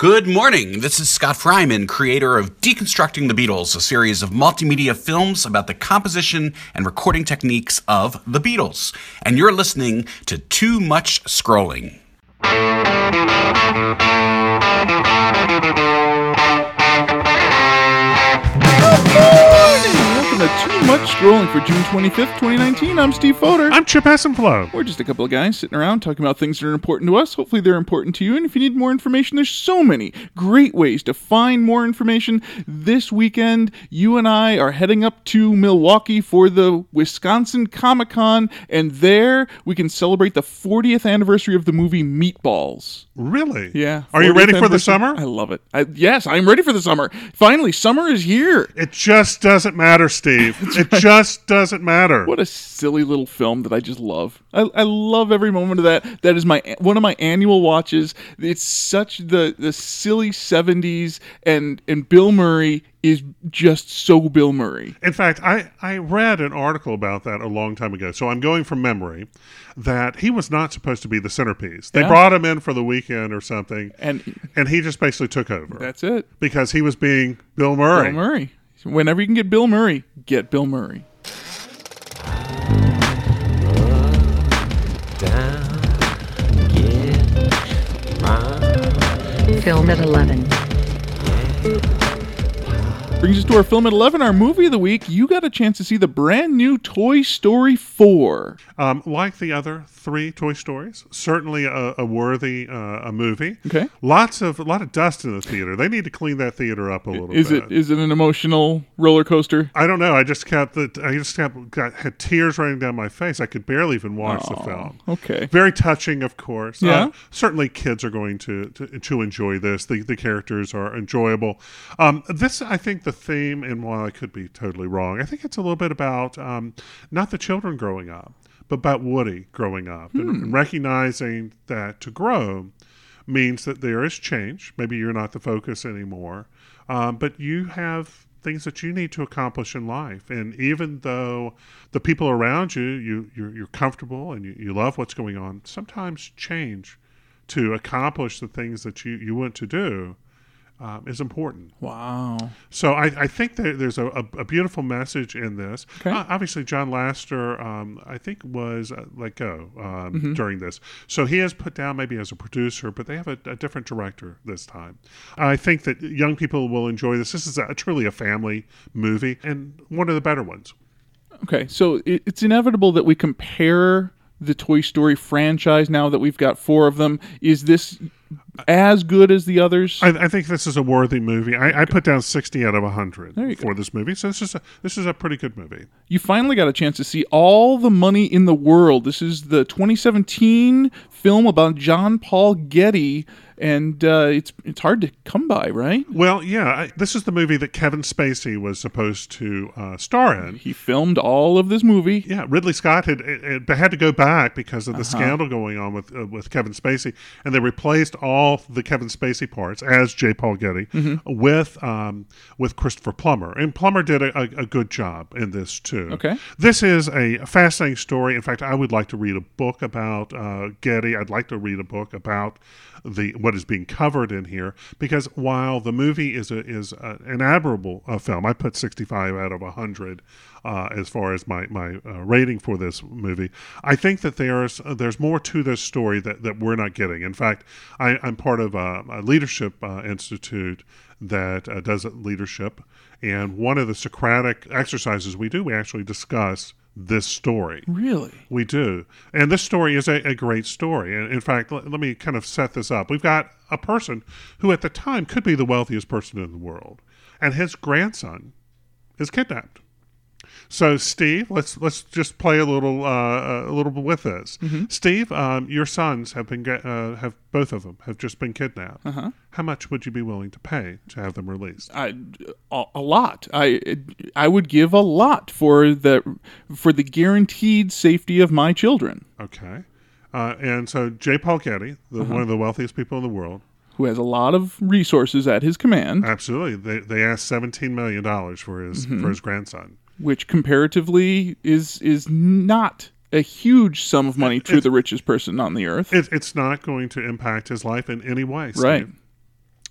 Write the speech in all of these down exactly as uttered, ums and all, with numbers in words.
Good morning. This is Scott Fryman, creator of Deconstructing the Beatles, a series of multimedia films about the composition and recording techniques of the Beatles. And you're listening to Too Much Scrolling. Too Much Scrolling for June twenty-fifth, twenty nineteen. I'm Steve Foder. I'm Chip Hassenflow. We're just a couple of guys sitting around talking about things that are important to us. Hopefully they're important to you. And if you need more information, there's so many great ways to find more information. This weekend, you and I are heading up to Milwaukee for the Wisconsin Comic-Con. And there, we can celebrate the fortieth anniversary of the movie Meatballs. Really? Yeah. Are you ready for the summer? I love it. I, yes, I'm ready for the summer. Finally, summer is here. It just doesn't matter, Steve. It right. just doesn't matter. What a silly little film that I just love. I, I love every moment of that. That is my one of my annual watches. It's such the, the silly seventies, and, and Bill Murray is just so Bill Murray. In fact, I, I read an article about that a long time ago, so I'm going from memory, that he was not supposed to be the centerpiece. They yeah. brought him in for the weekend or something, and and he just basically took over. That's it. Because he was being Bill Murray. Bill Murray. Whenever you can get Bill Murray, get Bill Murray. Film at eleven. Brings us to our Film at eleven, our movie of the week. You got a chance to see the brand new Toy Story four. Um, like the other three Toy Stories, certainly a, a worthy uh, a movie. Okay. Lots of a lot of dust in the theater. They need to clean that theater up a little is bit. Is it is it an emotional roller coaster? I don't know. I just kept the I just kept got had tears running down my face. I could barely even watch oh, the film. Okay. Very touching, of course. Yeah. Uh, certainly, kids are going to, to to enjoy this. The the characters are enjoyable. Um, this, I think, the theme, and while I could be totally wrong, I think it's a little bit about um, not the children growing up, but about Woody growing up, hmm. and, and recognizing that to grow means that there is change. Maybe you're not the focus anymore, um, but you have things that you need to accomplish in life. And even though the people around you, you you're, you're comfortable and you, you love what's going on, sometimes change to accomplish the things that you, you want to do Um, is important. Wow. So I, I think that there's a, a, a beautiful message in this. Okay. Uh, obviously, John Lasseter, um, I think, was uh, let go um, Mm-hmm. during this. So he has put down maybe as a producer, but they have a, a different director this time. I think that young people will enjoy this. This is a, truly a family movie, and one of the better ones. Okay, so it, it's inevitable that we compare the Toy Story franchise now that we've got four of them. Is this as good as the others? I, I think this is a worthy movie. I, I put down sixty out of one hundred for go. this movie. So this is, a, this is a pretty good movie. You finally got a chance to see All the Money in the World. This is the twenty seventeen film about John Paul Getty, and uh, it's it's hard to come by, right? Well, yeah. I, this is the movie that Kevin Spacey was supposed to uh, star in. He filmed all of this movie. Yeah, Ridley Scott had had, had to go back because of the Uh-huh. scandal going on with uh, with Kevin Spacey, and they replaced all the Kevin Spacey parts as J. Paul Getty Mm-hmm. with um, with Christopher Plummer, and Plummer did a, a, a good job in this too. Okay. This is a fascinating story. In fact, I would like to read a book about uh, Getty. I'd like to read a book about the what is being covered in here, because while the movie is a, is a, an admirable uh, film, I put sixty-five out of one hundred uh, as far as my my uh, rating for this movie. I think that there's uh, there's more to this story that, that we're not getting. In fact, I, I'm part of a, a leadership uh, institute that uh, does leadership, and one of the Socratic exercises we do, we actually discuss this story. Really? We do. And this story is a, a great story. And in fact, let, let me kind of set this up. We've got a person who at the time could be the wealthiest person in the world, and his grandson is kidnapped. So, Steve, let's let's just play a little uh, a little bit with this. Mm-hmm. Steve, um, your sons have been uh, have both of them have just been kidnapped. Uh-huh. How much would you be willing to pay to have them released? I, a, a lot. I I would give a lot for the for the guaranteed safety of my children. Okay, uh, and so J. Paul Getty, the, uh-huh. one of the wealthiest people in the world, who has a lot of resources at his command. Absolutely, they they asked seventeen million dollars for his mm-hmm. for his grandson, which comparatively is is not a huge sum of money to it's, the richest person on the earth. It, it's not going to impact his life in any way, Steve. Right.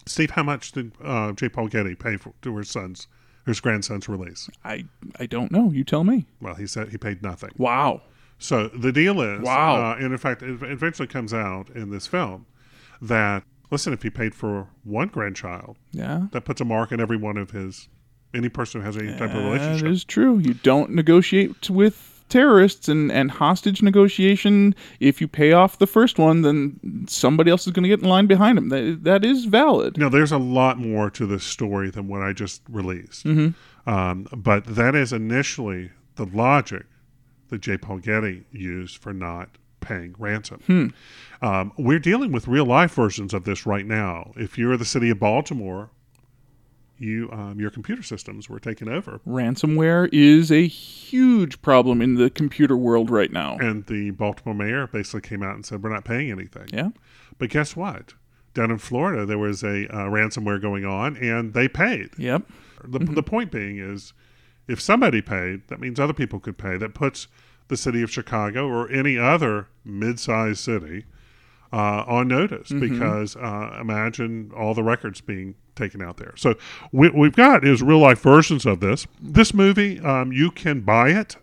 Steve, how much did uh, J. Paul Getty pay for to his son's, his grandson's release? I I don't know. You tell me. Well, he said he paid nothing. Wow. So the deal is, Wow. uh, and in fact, it eventually comes out in this film that, listen, if he paid for one grandchild, Yeah. that puts a mark in every one of his, any person who has any type of relationship. That is true. You don't negotiate with terrorists and, and hostage negotiation. If you pay off the first one, then somebody else is going to get in line behind him. That, that is valid. Now, there's a lot more to this story than what I just released. Mm-hmm. Um, but that is initially the logic that J. Paul Getty used for not paying ransom. Hmm. Um, we're dealing with real-life versions of this right now. If you're the city of Baltimore, you um, your computer systems were taken over. Ransomware is a huge problem in the computer world right now. And the Baltimore mayor basically came out and said, we're not paying anything. Yeah. But guess what? Down in Florida, there was a uh, ransomware going on, and they paid. Yep. The, the point being is, if somebody paid, that means other people could pay. That puts the city of Chicago or any other mid-sized city uh, on notice, Mm-hmm. because uh, imagine all the records being taken out there. So what we've got is real-life versions of this. This movie, um, you can buy it.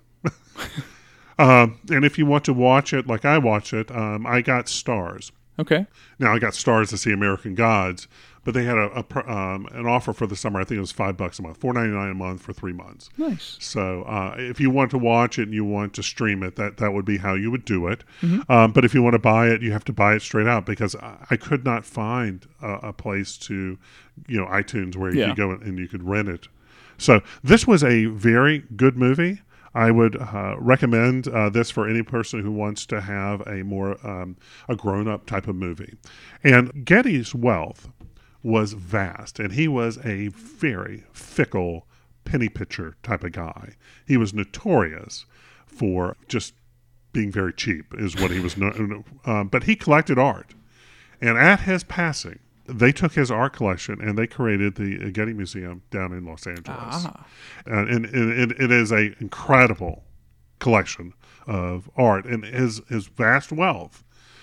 um, and if you want to watch it like I watch it, um, I got Stars. Okay. Now, I got Stars to see American Gods, but they had a, a pr- um, an offer for the summer. I think it was five bucks a month, four ninety nine a month for three months. Nice. So, uh, if you want to watch it and you want to stream it, that that would be how you would do it. Mm-hmm. Um, but if you want to buy it, you have to buy it straight out, because I, I could not find a, a place to, you know, iTunes where you Yeah. could go and you could rent it. So, this was a very good movie. I would uh, recommend uh, this for any person who wants to have a more um, a grown-up type of movie. And Getty's wealth was vast, and he was a very fickle penny pitcher type of guy. He was notorious for just being very cheap, is what he was. No, um, but he collected art, and at his passing, they took his art collection and they created the Getty Museum down in Los Angeles. Ah. And, and, and it, it is an incredible collection of art. And his, his vast wealth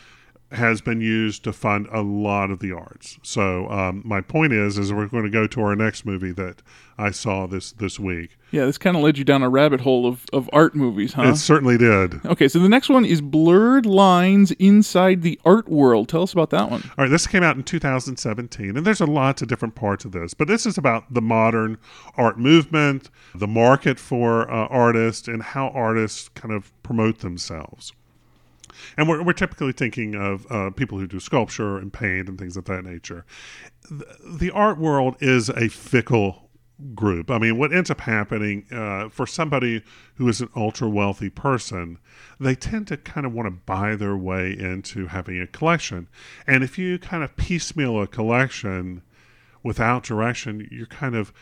has been used to fund a lot of the arts. So um, my point is, is we're going to go to our next movie that I saw this, this week. Yeah, this kind of led you down a rabbit hole of, of art movies, huh? It certainly did. Okay, so the next one is Blurred Lines Inside the Art World. Tell us about that one. All right, this came out in two thousand seventeen, and there's a lots of different parts of this, but this is about the modern art movement, the market for uh, artists, and how artists kind of promote themselves. And we're, we're typically thinking of uh, people who do sculpture and paint and things of that nature. The, the art world is a fickle group. I mean, what ends up happening uh, for somebody who is an ultra wealthy person, they tend to kind of want to buy their way into having a collection. And if you kind of piecemeal a collection without direction, you're kind of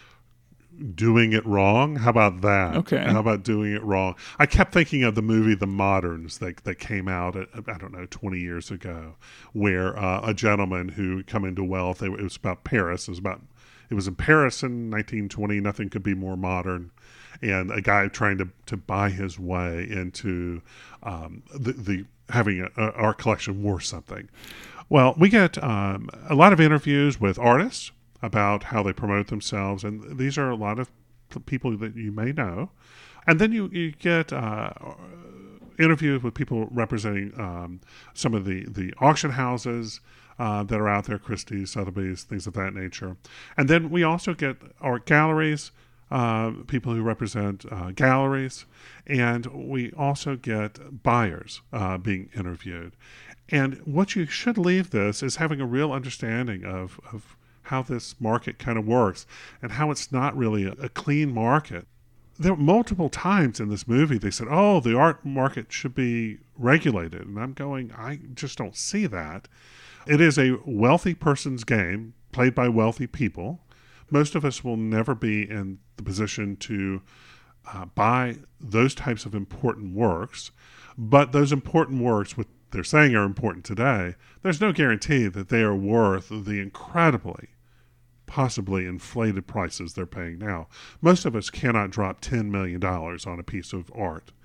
doing it wrong. How about that? Okay. How about doing it wrong? I kept thinking of the movie The Moderns that, that came out, at, I don't know, twenty years ago, where uh, a gentleman who come into wealth, it was about Paris, it was about It was in Paris in nineteen twenty. Nothing could be more modern. And a guy trying to, to buy his way into um, the, the having a, a art collection worth something. Well, we get um, a lot of interviews with artists about how they promote themselves. And these are a lot of people that you may know. And then you, you get uh, interviews with people representing um, some of the, the auction houses Uh, that are out there, Christie's, Sotheby's, things of that nature. And then we also get art galleries, uh, people who represent uh, galleries, and we also get buyers uh, being interviewed. And what you should leave this is having a real understanding of, of how this market kind of works and how it's not really a, a clean market. There were multiple times in this movie they said, oh, the art market should be regulated. And I'm going, I just don't see that. It is a wealthy person's game played by wealthy people. Most of us will never be in the position to uh, buy those types of important works, but those important works, what they're saying are important today, there's no guarantee that they are worth the incredibly, possibly inflated prices they're paying now. Most of us cannot drop ten million dollars on a piece of art.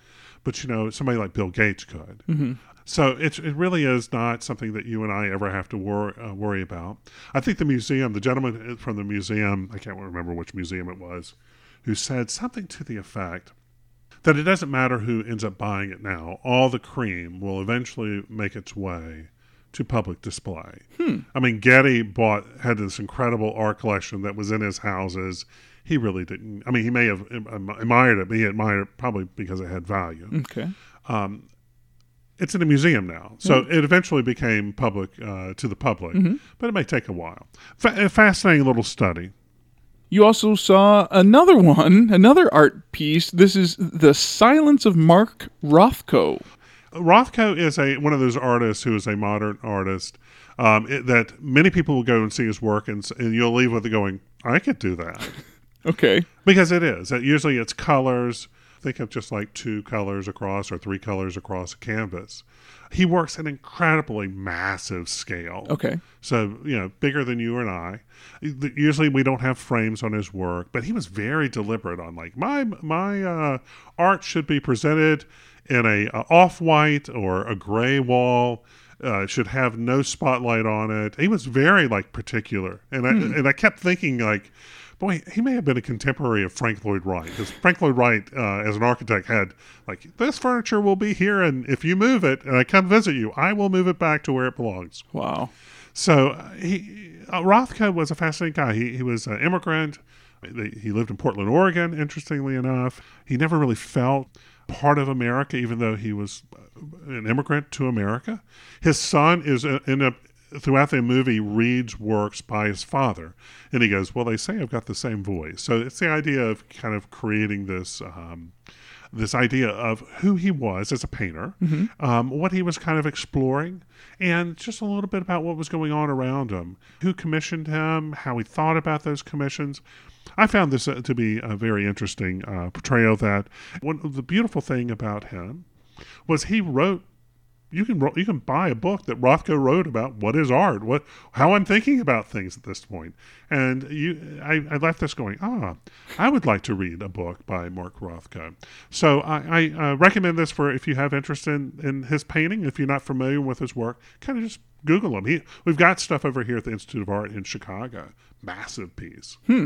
but you know, somebody like Bill Gates could. Mm-hmm. So it it really is not something that you and I ever have to wor- uh, worry about. I think the museum, the gentleman from the museum, I can't remember which museum it was, who said something to the effect that it doesn't matter who ends up buying it now. All the cream will eventually make its way to public display. Hmm. I mean, Getty bought had this incredible art collection that was in his houses. He really didn't. I mean, he may have admired it, but he admired it probably because it had value. Okay. Um, it's in a museum now, so Mm-hmm. it eventually became public uh, to the public, Mm-hmm. but it may take a while. Fa- a fascinating little study. You also saw another one, another art piece. This is The Silence of Mark Rothko. Rothko is a one of those artists who is a modern artist um, it, that many people will go and see his work, and, and you'll leave with it going, I could do that. Okay. Because it is. It, usually it's colors. Think of just like two colors across or three colors across a canvas. He works at an incredibly massive scale. Okay. So, you know, bigger than you and I. Usually we don't have frames on his work, but he was very deliberate on like, my my uh, art should be presented in a, a off-white or a gray wall. Uh, should have no spotlight on it. He was very like particular. And I, Hmm. and I kept thinking like, boy, he may have been a contemporary of Frank Lloyd Wright, because Frank Lloyd Wright, uh, as an architect, had like, this furniture will be here, and if you move it, and I come visit you, I will move it back to where it belongs. Wow. So uh, he uh, Rothko was a fascinating guy. He he was an immigrant. He lived in Portland, Oregon. Interestingly enough, he never really felt part of America, even though he was an immigrant to America. His son is in a throughout the movie reads works by his father, and he goes, well, they say I've got the same voice. So it's the idea of kind of creating this um, this idea of who he was as a painter, Mm-hmm. um, what he was kind of exploring, and just a little bit about what was going on around him, who commissioned him, how he thought about those commissions. I found this uh, to be a very interesting uh, portrayal. That one of the beautiful thing about him was he wrote. You can you can buy a book that Rothko wrote about what is art, what how I'm thinking about things at this point. And you, I, I left this going, ah, I would like to read a book by Mark Rothko. So I, I uh, recommend this for if you have interest in, in his painting. If you're not familiar with his work, kind of just Google him. He, we've got stuff over here at the Institute of Art in Chicago. Massive piece. Hmm.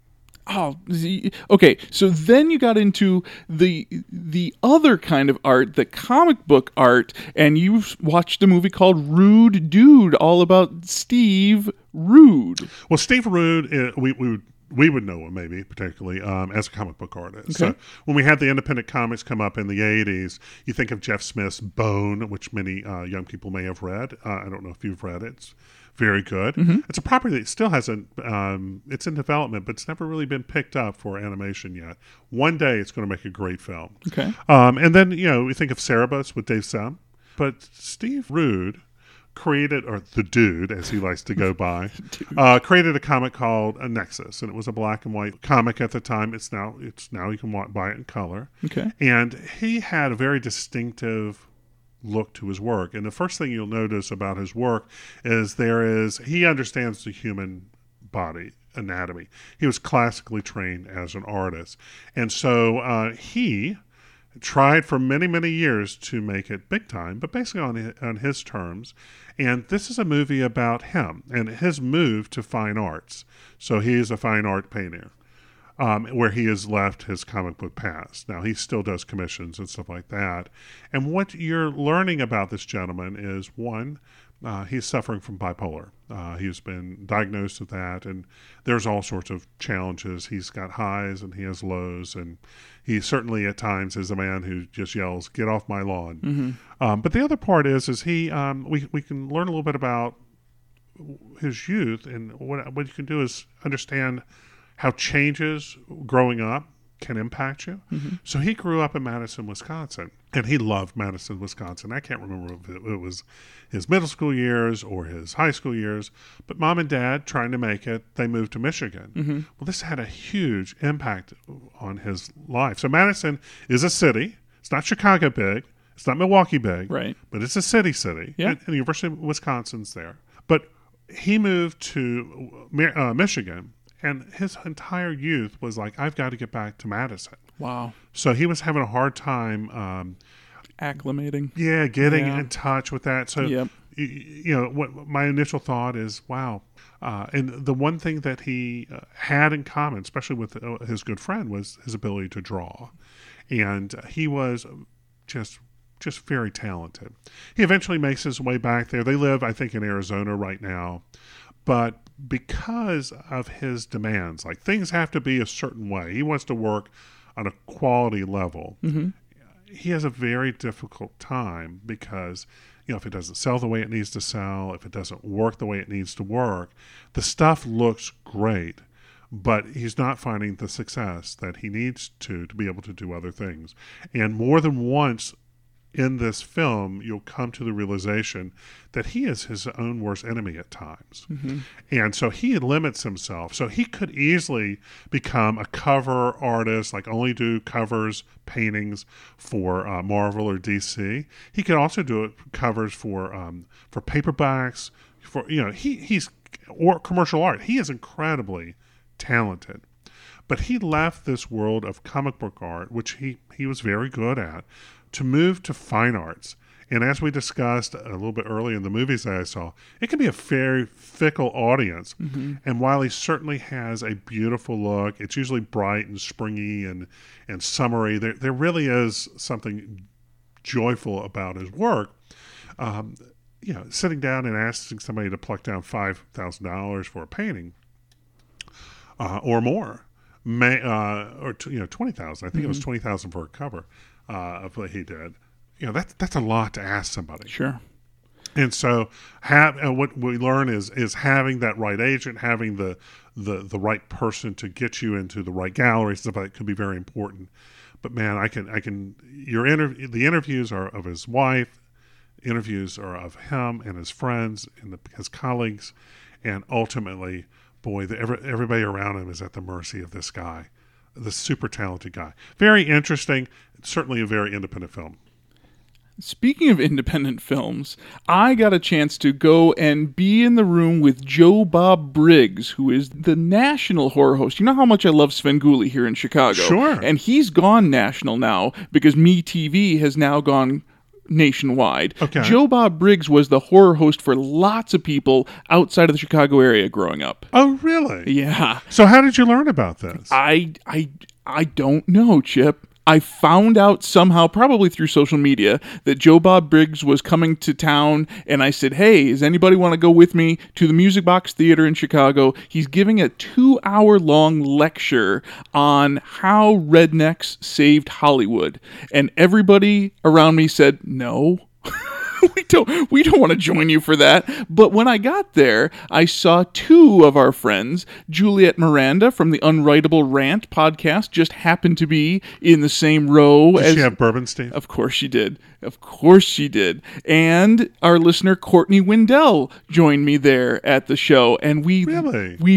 Oh, the- okay. So then you got into the the other kind of art, the comic book art, and you watched a movie called Rude Dude, all about Steve Rude. Well, Steve Rude, uh, we we would we would know him maybe particularly um, as a comic book artist. Okay. So when we had the independent comics come up in the eighties, you think of Jeff Smith's Bone, which many uh, young people may have read. Uh, I don't know if you've read it. It's very good. Mm-hmm. It's a property that still hasn't, um, it's in development, but it's never really been picked up for animation yet. One day it's going to make a great film. Okay. Um, and then, you know, we think of Cerebus with Dave Sem. But Steve Rude created, or the dude, as he likes to go by, uh, created a comic called a Nexus. And it was a black and white comic at the time. It's now, it's now you can wa- buy it in color. Okay. And he had a very distinctive look to his work. And the first thing you'll notice about his work is there is, he understands the human body anatomy. He was classically trained as an artist. And so uh, he tried for many, many years to make it big time, but basically on his, on his terms. And this is a movie about him and his move to fine arts. So he is a fine art painter. Um, where he has left his comic book past. Now, he still does commissions and stuff like that. And what you're learning about this gentleman is, one, uh, he's suffering from bipolar. Uh, he's been diagnosed with that, and there's all sorts of challenges. He's got highs and he has lows, and he certainly at times is a man who just yells, "Get off my lawn." Mm-hmm. Um, but the other part is, is he, um, we, we can learn a little bit about his youth, and what, what you can do is understand how changes growing up can impact you. Mm-hmm. So he grew up in Madison, Wisconsin, and he loved Madison, Wisconsin. I can't remember if it, it was his middle school years or his high school years, but mom and dad, trying to make it, they moved to Michigan. Mm-hmm. Well, this had a huge impact on his life. So Madison is a city. It's not Chicago big. It's not Milwaukee big. Right. But it's a city city. Yeah. And, and the University of Wisconsin's there. But he moved to uh, Michigan, and his entire youth was like, I've got to get back to Madison. Wow. So he was having a hard time, um, acclimating. Yeah, getting Yeah. in touch with that. So, Yep. you, you know, what my initial thought is, wow. Uh, and the one thing that he uh, had in common, especially with uh, his good friend, was his ability to draw. And he was just just very talented. He eventually makes his way back there. They live, I think, in Arizona right now. But because of his demands, like things have to be a certain way, he wants to work on a quality level. Mm-hmm. He has a very difficult time because, you know, if it doesn't sell the way it needs to sell, if it doesn't work the way it needs to work, the stuff looks great, but he's not finding the success that he needs to to be able to do other things. And more than once in this film, you'll come to the realization that he is his own worst enemy at times. Mm-hmm. And so he limits himself. So he could easily become a cover artist, like only do covers, paintings for uh, Marvel or D C. He could also do it covers for um, for paperbacks, for, you know, he he's, or commercial art. He is incredibly talented. But he left this world of comic book art, which he, he was very good at, to move to fine arts. And as we discussed a little bit earlier in the movies that I saw, it can be a very fickle audience. Mm-hmm. And while he certainly has a beautiful look, it's usually bright and springy and, and summery. There, there really is something joyful about his work. Um, you know, sitting down and asking somebody to pluck down five thousand dollars for a painting uh, or more, may, uh, or t- you know, twenty thousand dollars. I think Mm-hmm. it was twenty thousand dollars for a cover uh, of what he did. You know, that's that's a lot to ask somebody. Sure. And so, have uh, what we learn is is having that right agent, having the the the right person to get you into the right gallery, stuff like that could be very important. But man, I can I can your interview the interviews are of his wife, interviews are of him and his friends and the, his colleagues, and ultimately, boy, the, every, everybody around him is at the mercy of this guy, the super talented guy. Very interesting. Certainly a very independent film. Speaking of independent films, I got a chance to go and be in the room with Joe Bob Briggs, who is the national horror host. You know how much I love Svengoolie here in Chicago. Sure. And he's gone national now because MeTV has now gone nationwide. Okay. Joe Bob Briggs was the horror host for lots of people outside of the Chicago area growing up. Oh, really? Yeah. So how did you learn about this? I I I don't know, Chip. I found out somehow, probably through social media, that Joe Bob Briggs was coming to town, and I said, hey, does anybody want to go with me to the Music Box Theater in Chicago? He's giving a two-hour-long lecture on how rednecks saved Hollywood. And everybody around me said, no. We don't we don't want to join you for that. But when I got there, I saw two of our friends, Juliet Miranda from the Unwritable Rant podcast, just happened to be in the same row Did as she have bourbon, Steve? Of course she did. Of course she did. And our listener Courtney Windell joined me there at the show, and we Really? we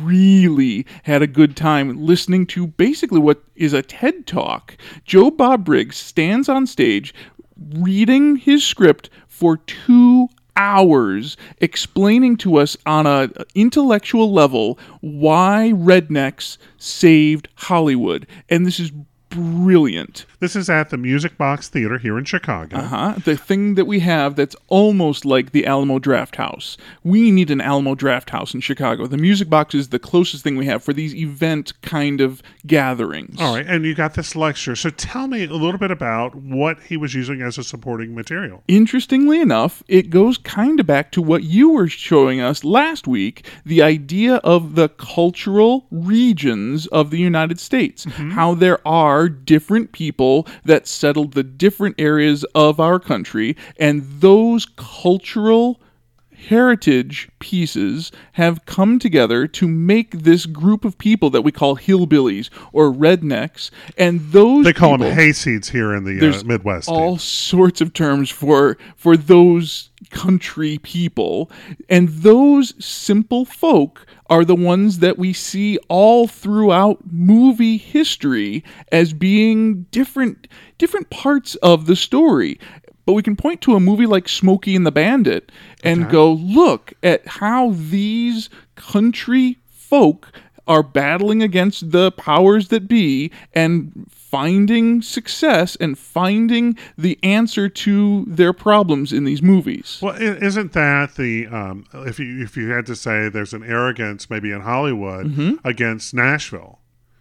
really had a good time listening to basically what is a TED Talk. Joe Bob Briggs stands on stage reading his script for two hours, explaining to us on a intellectual level why rednecks saved Hollywood. And this is brilliant. This is at the Music Box Theater here in Chicago. Uh-huh. The thing that we have that's almost like the Alamo Draft House. We need an Alamo Draft House in Chicago. The Music Box is the closest thing we have for these event kind of gatherings. All right, and you got this lecture. So tell me a little bit about what he was using as a supporting material. Interestingly enough, it goes kind of back to what you were showing us last week, the idea of the cultural regions of the United States, mm-hmm. how there are different people that settled the different areas of our country, and those cultural heritage pieces have come together to make this group of people that we call hillbillies or rednecks, and those they call people, them hayseeds here in the uh, Midwest. All sorts of terms for for those country people, and those simple folk are the ones that we see all throughout movie history as being different different parts of the story. But we can point to a movie like Smokey and the Bandit and okay. go, look at how these country folk are battling against the powers that be and finding success and finding the answer to their problems in these movies. Well, i- isn't that the um, if you if you had to say there's an arrogance maybe in Hollywood Mm-hmm. against Nashville,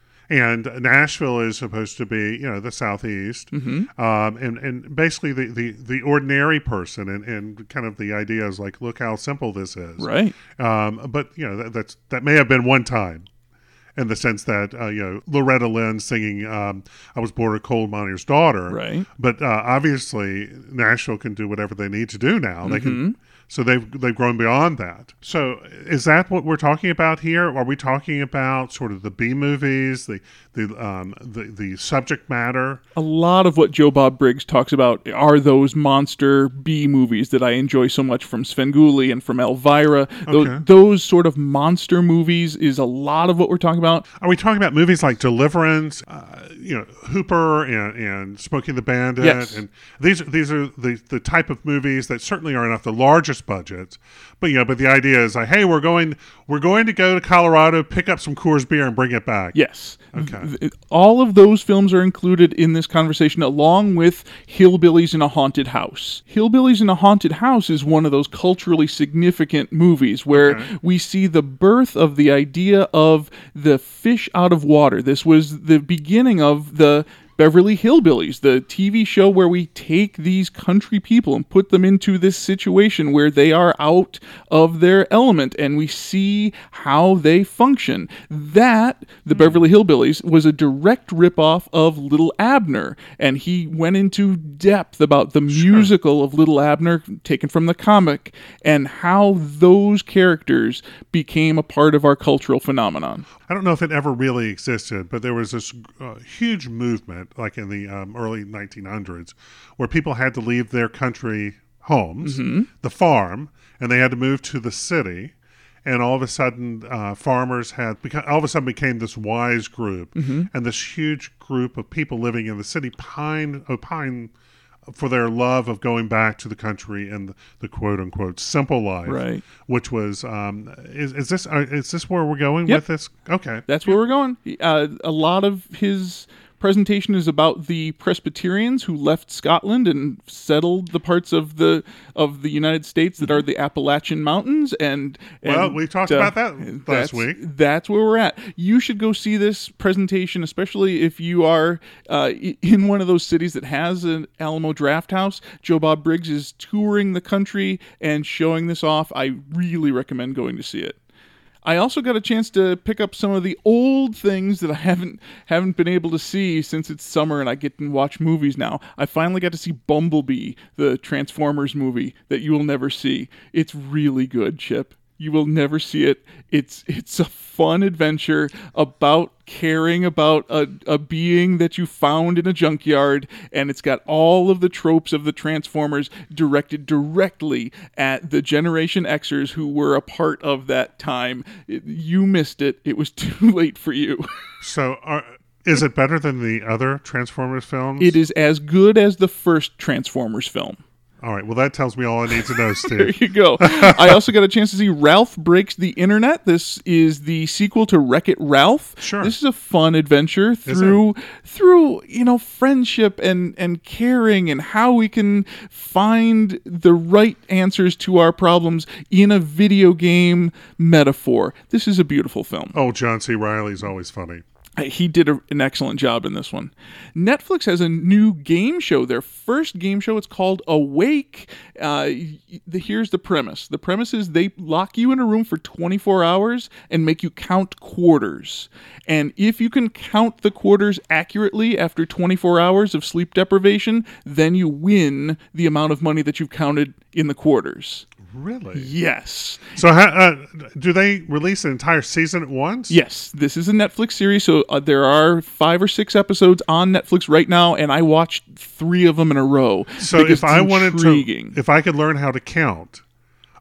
and Nashville is supposed to be you know the Southeast, Mm-hmm. um, and and basically the, the, the ordinary person, and, and kind of the idea is like, look how simple this is, Right. Um, but you know that, that's that may have been one time. In the sense that uh, you know Loretta Lynn singing um, "I Was Born a Coal Miner's Daughter," Right. But uh, obviously Nashville can do whatever they need to do now. They Mm-hmm. can, so they've they've grown beyond that. So is that what we're talking about here? Are we talking about sort of the B movies, the the um, the the subject matter? A lot of what Joe Bob Briggs talks about are those monster B movies that I enjoy so much from Svengoolie and from Elvira. Those, Okay. those sort of monster movies is a lot of what we're talking about. Are we talking about movies like Deliverance, uh, you know, Hooper and, and Smokey the Bandit? Yes. And these these are the, the type of movies that certainly are not the largest budgets, but you know, but the idea is like, hey, we're going we're going to go to Colorado, pick up some Coors beer, and bring it back. Yes. Okay. Th- All of those films are included in this conversation along with Hillbillies in a Haunted House. Hillbillies in a Haunted House is one of those culturally significant movies where Okay. we see the birth of the idea of the fish out of water. This was the beginning of the Beverly Hillbillies, the T V show where we take these country people and put them into this situation where they are out of their element and we see how they function. That, the Beverly Hillbillies, was a direct ripoff of Little Abner, and he went into depth about the musical of Little Abner taken from the comic and how those characters became a part of our cultural phenomenon. I don't know if it ever really existed, but there was this uh, huge movement, like in the um, early nineteen hundreds, where people had to leave their country homes, the farm, and they had to move to the city. And all of a sudden, uh, farmers had beca- all of a sudden became this wise group, and this huge group of people living in the city pine opine for their love of going back to the country and the, the quote unquote simple life, Right. which was um, is, is this uh, is this where we're going Yep. with this? Okay, That's where we're going. Uh, a lot of his presentation is about the Presbyterians who left Scotland and settled the parts of the of the United States that are the Appalachian Mountains. And, and Well, we talked uh, about that last that's- week. That's where we're at. You should go see this presentation, especially if you are uh, i- in one of those cities that has an Alamo Draft House. Joe Bob Briggs is touring the country and showing this off. I really recommend going to see it. I also got a chance to pick up some of the old things that I haven't haven't been able to see since it's summer and I get to watch movies now. I finally got to see Bumblebee, the Transformers movie that you will never see. It's really good, Chip. You will never see it. It's it's a fun adventure about caring about a, a being that you found in a junkyard, and it's got all of the tropes of the Transformers directed directly at the Generation Xers who were a part of that time. It- you missed it. It was too late for you. So, are, is it better than the other Transformers films? It is as good as the first Transformers film. All right. Well, that tells me all I need to know, There Steve. you go. I also got a chance to see Ralph Breaks the Internet. This is the sequel to Wreck-It Ralph. Sure. This is a fun adventure through through, you know, friendship and and caring and how we can find the right answers to our problems in a video game metaphor. This is a beautiful film. Oh, John C. Reilly's always funny. He did a, an excellent job in this one. Netflix has a new game show. Their first game show. It's called Awake. Uh, the, here's the premise. The premise is they lock you in a room for twenty-four hours and make you count quarters. And if you can count the quarters accurately after twenty-four hours of sleep deprivation, then you win the amount of money that you've counted in the quarters. Really? Yes. So, how, uh, do they release an entire season at once? Yes, this is a Netflix series, so uh, there are five or six episodes on Netflix right now, and I watched three of them in a row. So, because if I it's wanted intriguing. to, if I could learn how to count,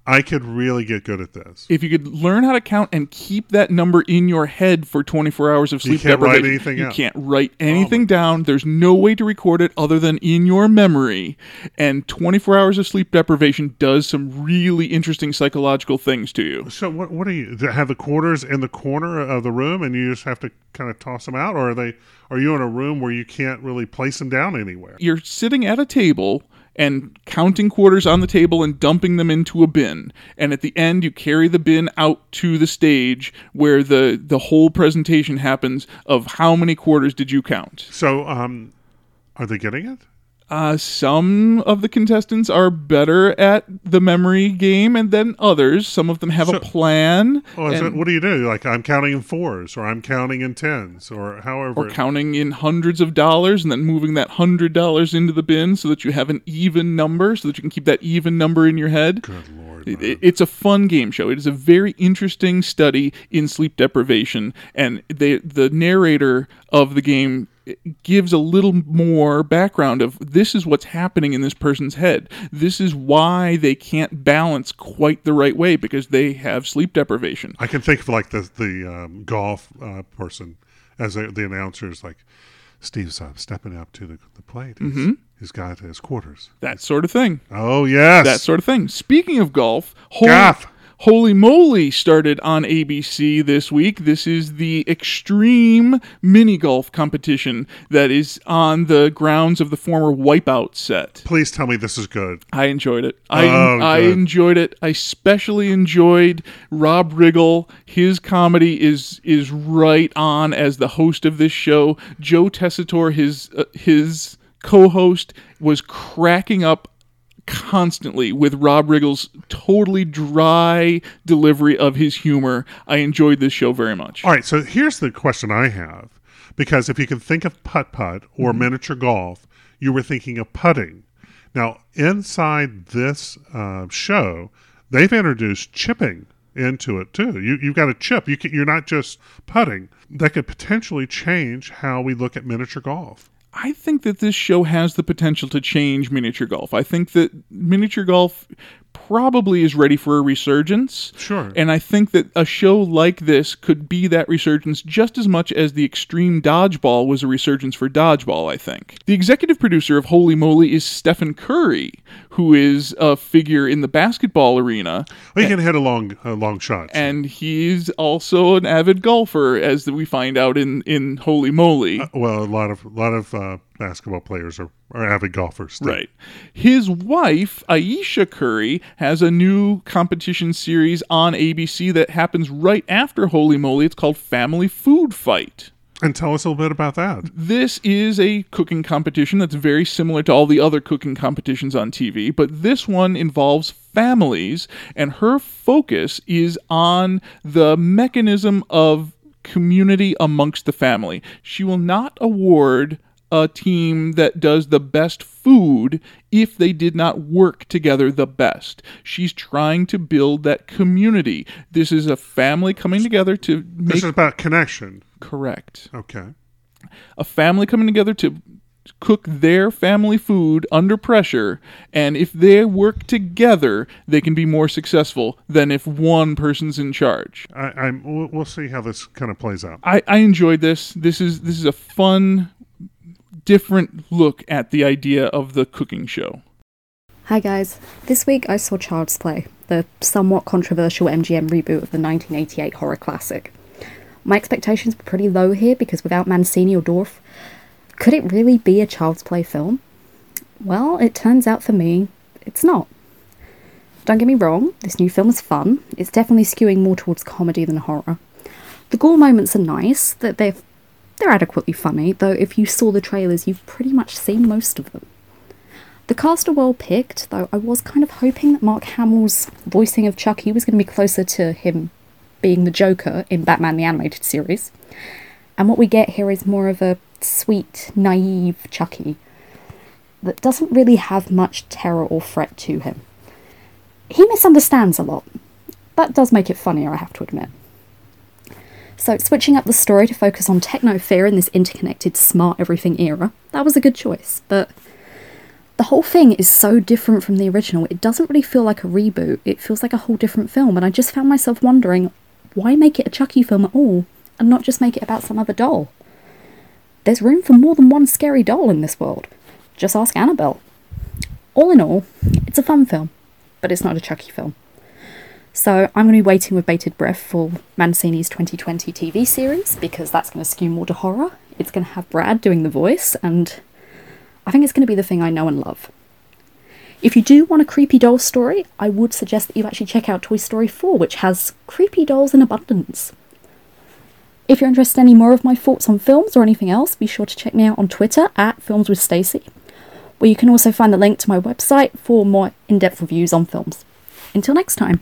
I could really get good at this. If you could learn how to count and keep that number in your head for twenty-four hours of sleep you can't deprivation, write anything you out. can't write anything Oh down. There's no way to record it other than in your memory. And twenty-four hours of sleep deprivation does some really interesting psychological things to you. So what? What are you? Do you have the quarters in the corner of the room, and you just have to kind of toss them out, or are they? Are you in a room where you can't really place them down anywhere? You're sitting at a table and counting quarters on the table and dumping them into a bin. And at the end, you carry the bin out to the stage where the, the whole presentation happens of how many quarters did you count. So, um, are they getting it? Uh, some of the contestants are better at the memory game and than others. Some of them have So- a plan. Oh, is and- it, what do you do? Like, I'm counting in fours, or I'm counting in tens, or however. or counting in hundreds of dollars and then moving that hundred dollars into the bin so that you have an even number, so that you can keep that even number in your head. Good Lord. It- man. it- It's a fun game show. It is a very interesting study in sleep deprivation, and they, the narrator of the game gives a little more background of this is what's happening in this person's head. This is why they can't balance quite the right way, because they have sleep deprivation. I can think of like the the um, golf uh, person as a, the announcer is like, Steve's uh, stepping up to the, the plate. He's, Mm-hmm. he's got his quarters. That sort of thing. Oh, yes. That sort of thing. Speaking of golf, Holy, Golf. Holy Moly started on A B C this week. This is the extreme mini golf competition that is on the grounds of the former Wipeout set. Please tell me this is good. I enjoyed it. I Oh, I good. enjoyed it. I especially enjoyed Rob Riggle. His comedy is is right on as the host of this show. Joe Tessitore, his uh, his co-host, was cracking up constantly with Rob Riggle's totally dry delivery of his humor. I enjoyed this show very much. All right, so here's the question I have. Because if you can think of putt-putt or Mm-hmm. miniature golf, you were thinking of putting. Now, inside this uh, show, they've introduced chipping into it, too. You, you've got a chip. You can, you're not just putting. That could potentially change how we look at miniature golf. I think that this show has the potential to change miniature golf. I think that miniature golf probably is ready for a resurgence. Sure. And I think that a show like this could be that resurgence just as much as the extreme dodgeball was a resurgence for dodgeball, I think. The executive producer of Holy Moly is Stephen Curry, who is a figure in the basketball arena. Well, you can hit a long, a long shot. And he's also an avid golfer, as we find out in, in Holy Moly. Uh, well, a lot of, a lot of uh, basketball players are, are avid golfers. too. Right. His wife, Aisha Curry, has a new competition series on A B C that happens right after Holy Moly. It's called Family Food Fight. And tell us a little bit about that. This is a cooking competition that's very similar to all the other cooking competitions on T V, but this one involves families, and her focus is on the mechanism of community amongst the family. She will not award a team that does the best food if they did not work together the best. She's trying to build that community. This is a family coming together to make... This is about connection. Correct. Okay. A family coming together to cook their family food under pressure, and if they work together, they can be more successful than if one person's in charge. I, I'm. We'll we'll see how this kind of plays out. I, I enjoyed this. This is this is a fun, different look at the idea of the cooking show. Hi guys, this week I saw Child's Play, the somewhat controversial M G M reboot of the nineteen eighty-eight horror classic. My expectations were pretty low here because without Mancini or Dorff, could it really be a Child's Play film? Well, it turns out for me, it's not. Don't get me wrong, this new film is fun. It's definitely skewing more towards comedy than horror. The gore moments are nice, that they're, they're adequately funny, though if you saw the trailers, you've pretty much seen most of them. The cast are well picked, though I was kind of hoping that Mark Hamill's voicing of Chucky was going to be closer to him being the Joker in Batman the Animated Series. And what we get here is more of a sweet, naive Chucky that doesn't really have much terror or threat to him. He misunderstands a lot. That does make it funnier, I have to admit. So, switching up the story to focus on techno fear in this interconnected smart everything era, that was a good choice, but... The whole thing is so different from the original. It doesn't really feel like a reboot. It feels like a whole different film, and I just found myself wondering, why make it a Chucky film at all, and not just make it about some other doll? There's room for more than one scary doll in this world. Just ask Annabelle. All in all, it's a fun film, but it's not a Chucky film. So I'm going to be waiting with bated breath for Mancini's twenty twenty T V series, because that's going to skew more to horror. It's going to have Brad doing the voice, and I think it's going to be the thing I know and love. If you do want a creepy doll story, I would suggest that you actually check out Toy Story four, which has creepy dolls in abundance. If you're interested in any more of my thoughts on films or anything else, be sure to check me out on Twitter at Films with Stacey, where you can also find the link to my website for more in-depth reviews on films. Until next time.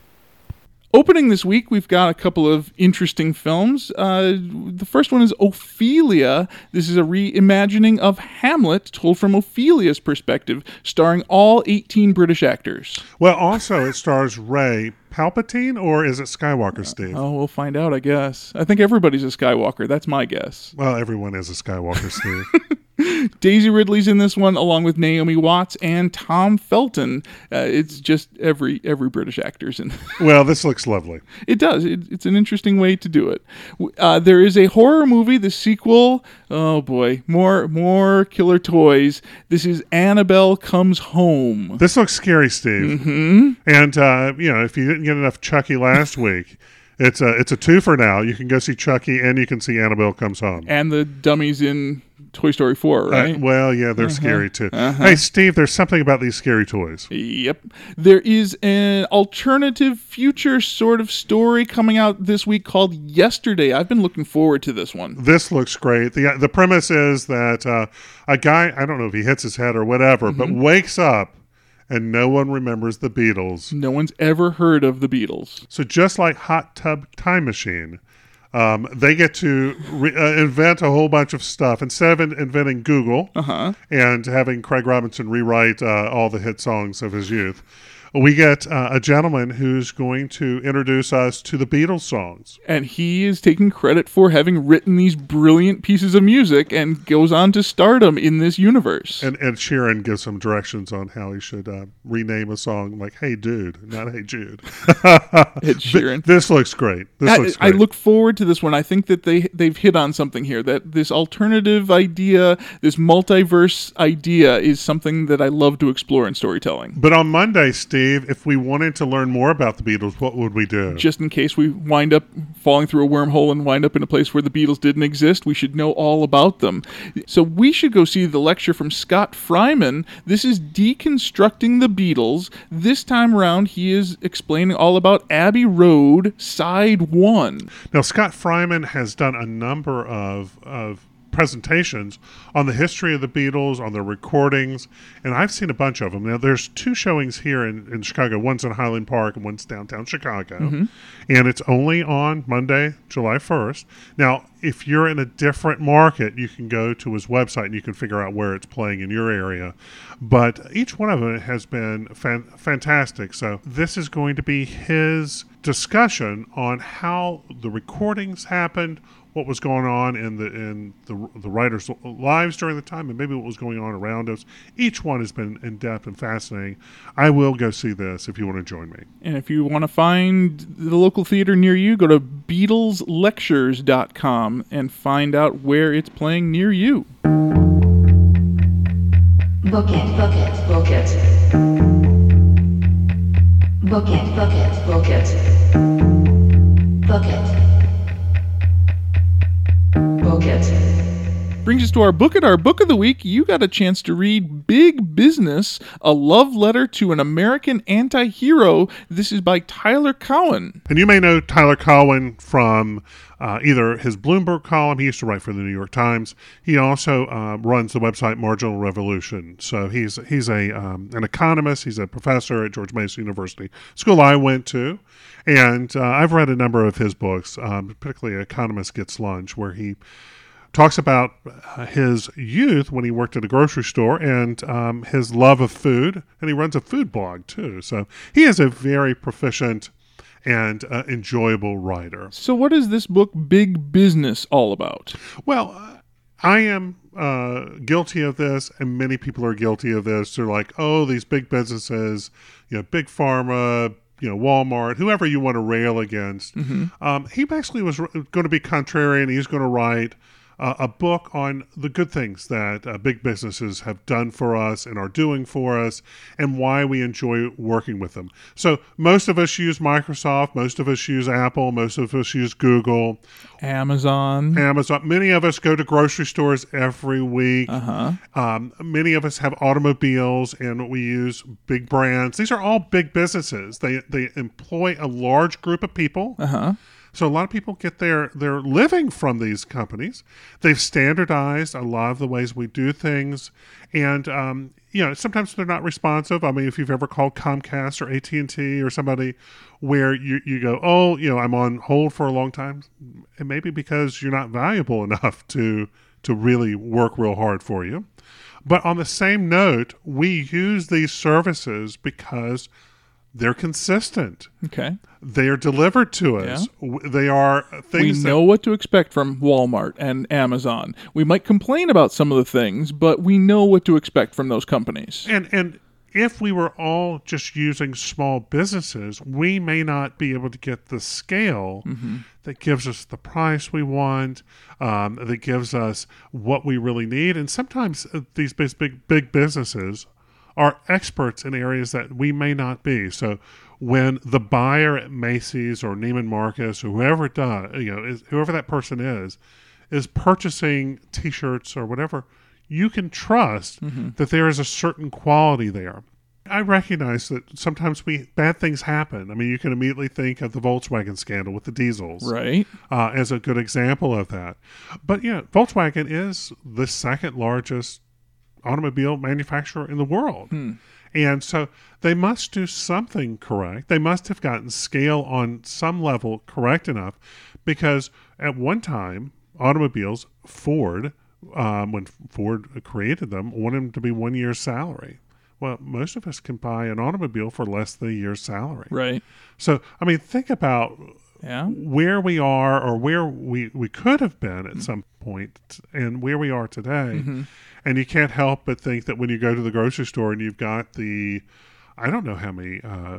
Opening this week, we've got a couple of interesting films. Uh, the first one is Ophelia. This is a reimagining of Hamlet told from Ophelia's perspective, starring all eighteen British actors. Well, also it stars Rey Palpatine, or is it Skywalker, Steve? Uh, oh, we'll find out, I guess. I think everybody's a Skywalker. That's my guess. Well, everyone is a Skywalker, Steve. Daisy Ridley's in this one, along with Naomi Watts and Tom Felton. Uh, it's just every every British actor's in. Well, this looks lovely. It does. It, it's an interesting way to do it. Uh, there is a horror movie, the sequel. Oh boy, more more killer toys. This is Annabelle Comes Home. This looks scary, Steve. Mm-hmm. And uh, you know, if you didn't get enough Chucky last week, it's a it's a two for now. You can go see Chucky, and you can see Annabelle Comes Home, and the dummies in Toy Story four, right? Uh, well, yeah, they're uh-huh. scary too. Uh-huh. Hey, Steve, there's something about these scary toys. Yep. There is an alternative future sort of story coming out this week called Yesterday. I've been looking forward to this one. This looks great. The the premise is that uh, a guy, I don't know if he hits his head or whatever, mm-hmm. but wakes up and no one remembers the Beatles. No one's ever heard of the Beatles. So just like Hot Tub Time Machine, Um, they get to re- uh, invent a whole bunch of stuff. Instead of in- inventing Google uh-huh. and having Craig Robinson rewrite uh, all the hit songs of his youth, we get uh, a gentleman who's going to introduce us to the Beatles songs. And he is taking credit for having written these brilliant pieces of music and goes on to stardom in this universe. And Ed Sheeran gives some directions on how he should uh, rename a song like Hey Dude, not Hey Jude. Ed Sheeran. This looks great. This I, looks great. I look forward to this one. I think that they, they've hit on something here, that this alternative idea, this multiverse idea is something that I love to explore in storytelling. But on Monday, Steve, if we wanted to learn more about the Beatles, what would we do? Just in case we wind up falling through a wormhole and wind up in a place where the Beatles didn't exist, we should know all about them. So we should go see the lecture from Scott Fryman. This is Deconstructing the Beatles. This time around, he is explaining all about Abbey Road, Side One. Now, Scott Fryman has done a number of of presentations on the history of the Beatles, on their recordings, and I've seen a bunch of them. Now, there's two showings here in, in Chicago. One's in Highland Park and one's downtown Chicago. Mm-hmm. And it's only on Monday, July first. Now, if you're in a different market, you can go to his website and you can figure out where it's playing in your area. But each one of them has been fan- fantastic. So this is going to be his discussion on how the recordings happened, what was going on in the in the the writers' lives during the time, and maybe what was going on around us. Each one has been in depth and fascinating. I will go see this if you want to join me. And if you want to find the local theater near you, go to Beatles Lectures dot com and find out where it's playing near you. Book it, book it, book it. Book it, book it, book it. Book it. Book it. Brings us to our book it, our book of the week. You got a chance to read Big Business, a love letter to an American anti-hero. This is by Tyler Cowen. And you may know Tyler Cowen from uh, either his Bloomberg column. He used to write for the New York Times. He also uh, runs the website Marginal Revolution. So he's he's a um, an economist. He's a professor at George Mason University, school I went to. And uh, I've read a number of his books, um, particularly Economist Gets Lunch, where he talks about his youth when he worked at a grocery store and um, his love of food. And he runs a food blog, too. So he is a very proficient and uh, enjoyable writer. So what is this book, Big Business, all about? Well, uh, I am uh, guilty of this, and many people are guilty of this. They're like, oh, these big businesses, you know, big pharma, you know, Walmart, whoever you want to rail against. Mm-hmm. Um, he basically was r- going to be contrarian. He's going to write uh, a book on the good things that uh, big businesses have done for us and are doing for us, and why we enjoy working with them. So most of us use Microsoft, most of us use Apple, most of us use Google, Amazon. Amazon. Many of us go to grocery stores every week. Uh-huh. Um, many of us have automobiles, and we use big brands. These are all big businesses. They they employ a large group of people. Uh-huh. So a lot of people get their, their living from these companies. They've standardized a lot of the ways we do things. And, um, you know, sometimes they're not responsive. I mean, if you've ever called Comcast or A T and T or somebody where you, you go, oh, you know, I'm on hold for a long time. It may be because you're not valuable enough to to really work real hard for you. But on the same note, we use these services because they're consistent. Okay. They are delivered to us. Yeah. W- They are things We that know what to expect from Walmart and Amazon. We might complain about some of the things, but we know what to expect from those companies. And and if we were all just using small businesses, we may not be able to get the scale mm-hmm. that gives us the price we want, um, that gives us what we really need. And sometimes uh, these big, big, big businesses are experts in areas that we may not be. So when the buyer at Macy's or Neiman Marcus or whoever it does, you know, is, whoever that person is, is purchasing T-shirts or whatever, you can trust mm-hmm. that there is a certain quality there. I recognize that sometimes we bad things happen. I mean, you can immediately think of the Volkswagen scandal with the diesels, right, uh, as a good example of that. But yeah, Volkswagen is the second largest automobile manufacturer in the world. Hmm. And so they must do something correct. They must have gotten scale on some level correct enough, because at one time, automobiles, Ford, um, when Ford created them, wanted them to be one year's salary. Well, most of us can buy an automobile for less than a year's salary. Right. So, I mean, think about yeah. where we are, or where we, we could have been at mm-hmm. some point, and where we are today. Mm-hmm. And you can't help but think that when you go to the grocery store and you've got the, I don't know how many uh,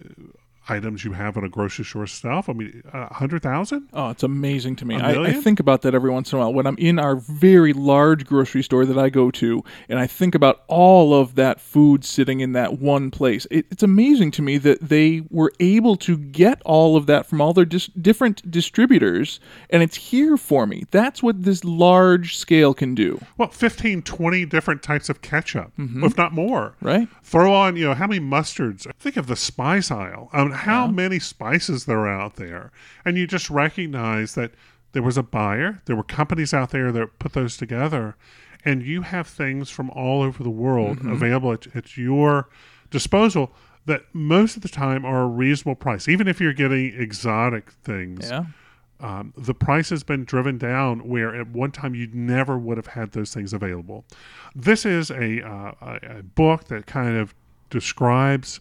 items you have on a grocery store stuff. I mean, a uh, hundred thousand? Oh, it's amazing to me. A I, I think about that every once in a while when I'm in our very large grocery store that I go to, and I think about all of that food sitting in that one place. It, it's amazing to me that they were able to get all of that from all their dis- different distributors, and it's here for me. That's what this large scale can do. Well, fifteen, twenty different types of ketchup, mm-hmm. if not more. Right. Throw on, you know, how many mustards? Think of the spice aisle. Um, how yeah. many spices there are out there. And you just recognize that there was a buyer, there were companies out there that put those together, and you have things from all over the world mm-hmm. available at, at your disposal that most of the time are a reasonable price. Even if you're getting exotic things, yeah. um, the price has been driven down where at one time you never would have had those things available. This is a, uh, a, a book that kind of describes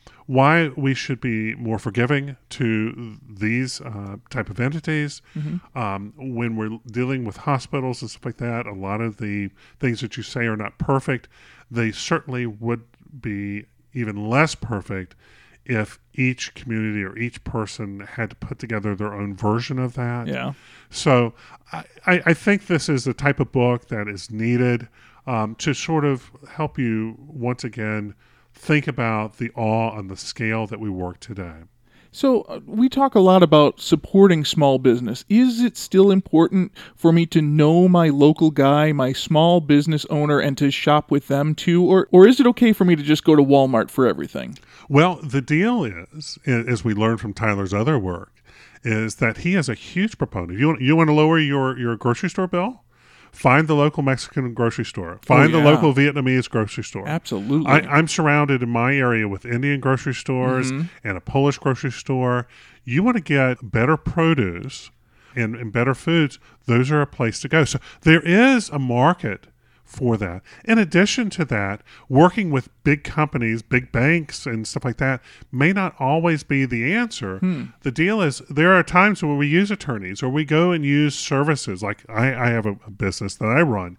why we should be more forgiving to these uh, type of entities. Mm-hmm. Um, when we're dealing with hospitals and stuff like that, a lot of the things that you say are not perfect. They certainly would be even less perfect if each community or each person had to put together their own version of that. Yeah. So I, I think this is the type of book that is needed um, to sort of help you once again think about the awe and the scale that we work today. So uh, we talk a lot about supporting small business. Is it still important for me to know my local guy, my small business owner, and to shop with them too? Or or is it okay for me to just go to Walmart for everything? Well, the deal is, as we learned from Tyler's other work, is that he is a huge proponent. You want, you want to lower your, your grocery store bill? Find the local Mexican grocery store. Find oh, yeah. the local Vietnamese grocery store. Absolutely. I, I'm surrounded in my area with Indian grocery stores mm-hmm. and a Polish grocery store. You want to get better produce and, and better foods, those are a place to go. So there is a market for that. In addition to that, working with big companies, big banks and stuff like that may not always be the answer. Hmm. The deal is there are times when we use attorneys or we go and use services. Like I, I have a, a business that I run,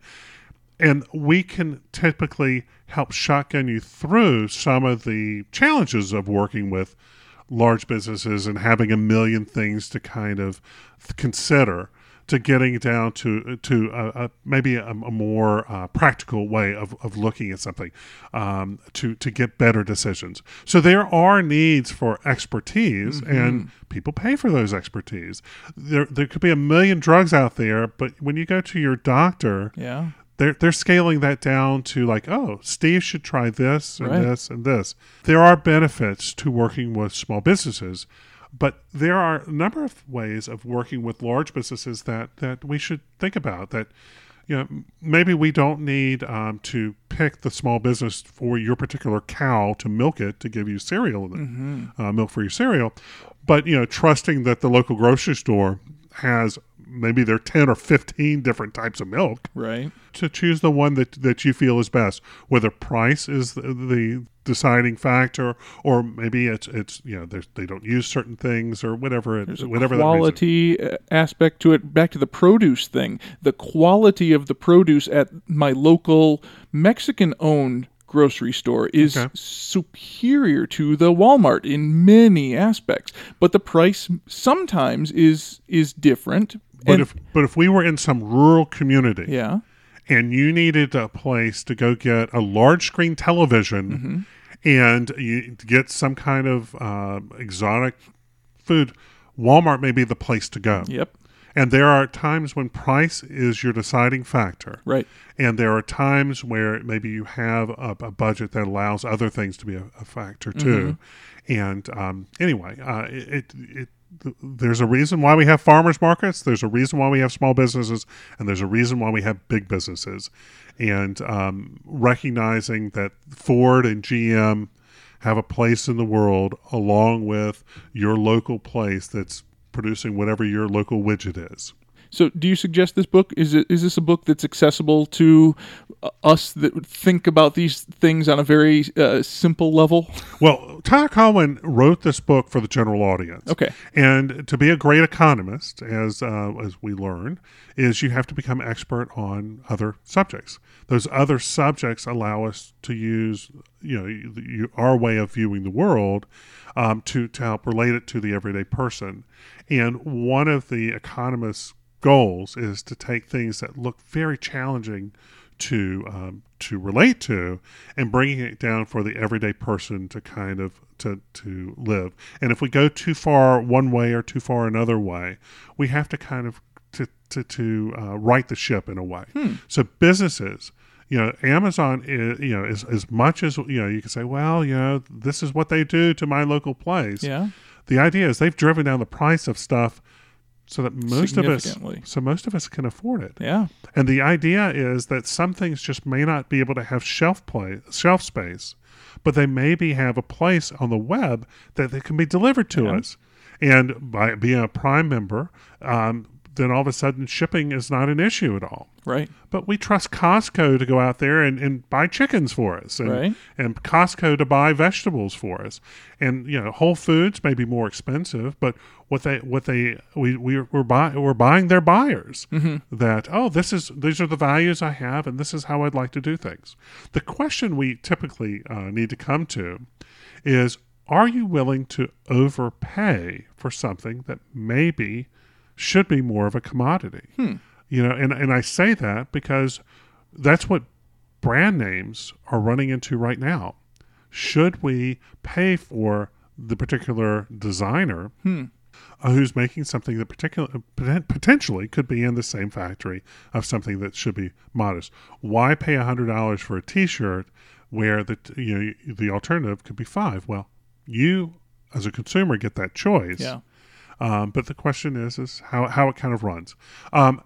and we can typically help shotgun you through some of the challenges of working with large businesses and having a million things to kind of consider, to getting down to to a, a, maybe a, a more uh, practical way of, of looking at something, um, to to get better decisions. So there are needs for expertise, mm-hmm. and people pay for those expertise. There there could be a million drugs out there, but when you go to your doctor, yeah. They're, they're scaling that down to like, oh, Steve should try this and right. this and this. There are benefits to working with small businesses, but there are a number of ways of working with large businesses that, that we should think about. That, you know, maybe we don't need um, to pick the small business for your particular cow to milk it to give you cereal, mm-hmm. uh, milk for your cereal, but, you know, trusting that the local grocery store has maybe there are ten or fifteen different types of milk, right? To choose the one that, that you feel is best, whether price is the, the deciding factor, or maybe it's it's you know they don't use certain things or whatever. It, There's a whatever quality that aspect to it. Back to the produce thing, the quality of the produce at my local Mexican-owned grocery store is okay. superior to the Walmart in many aspects, but the price sometimes is is different. But and, if but if we were in some rural community, yeah. and you needed a place to go get a large screen television, mm-hmm. and you get some kind of uh, exotic food, Walmart may be the place to go. Yep. And there are times when price is your deciding factor. Right. And there are times where maybe you have a, a budget that allows other things to be a, a factor too. Mm-hmm. And um, anyway, uh, it, it, it, there's a reason why we have farmers markets. There's a reason why we have small businesses. And there's a reason why we have big businesses. And um, recognizing that Ford and G M have a place in the world along with your local place that's producing whatever your local widget is. So do you suggest this book, is it is this a book that's accessible to uh, us that think about these things on a very uh, simple level? Well, Tyler Cowen wrote this book for the general audience. Okay. And to be a great economist, as uh, as we learn, is you have to become expert on other subjects. Those other subjects allow us to use, you know, you, you, our way of viewing the world um, to, to help relate it to the everyday person. And one of the economists' goals is to take things that look very challenging to um, to relate to and bringing it down for the everyday person to kind of to to live. And if we go too far one way or too far another way, we have to kind of to to, to uh, right the ship in a way. Hmm. So businesses, you know, Amazon is, you know, as as much as, you know, you can say, well, you know, this is what they do to my local place. Yeah. The idea is they've driven down the price of stuff so that most of us so most of us can afford it. Yeah. And the idea is that some things just may not be able to have shelf play shelf space, but they maybe have a place on the web that they can be delivered to yeah. us. And by being a Prime member, um, then all of a sudden shipping is not an issue at all. Right. But we trust Costco to go out there and, and buy chickens for us, and, right. and Costco to buy vegetables for us. And, you know, Whole Foods may be more expensive, but what they what they we we we're buy, we're buying their buyers mm-hmm. that, oh, this is these are the values I have, and this is how I'd like to do things. The question we typically uh, need to come to is, are you willing to overpay for something that maybe should be more of a commodity? Hmm. You know, and, and I say that because that's what brand names are running into right now. Should we pay for the particular designer hmm. uh, who's making something that particular, potentially could be in the same factory of something that should be modest? Why pay one hundred dollars for a T-shirt where the you know the alternative could be five? Well, you as a consumer get that choice. Yeah. Um, but the question is, is how, how it kind of runs. Um,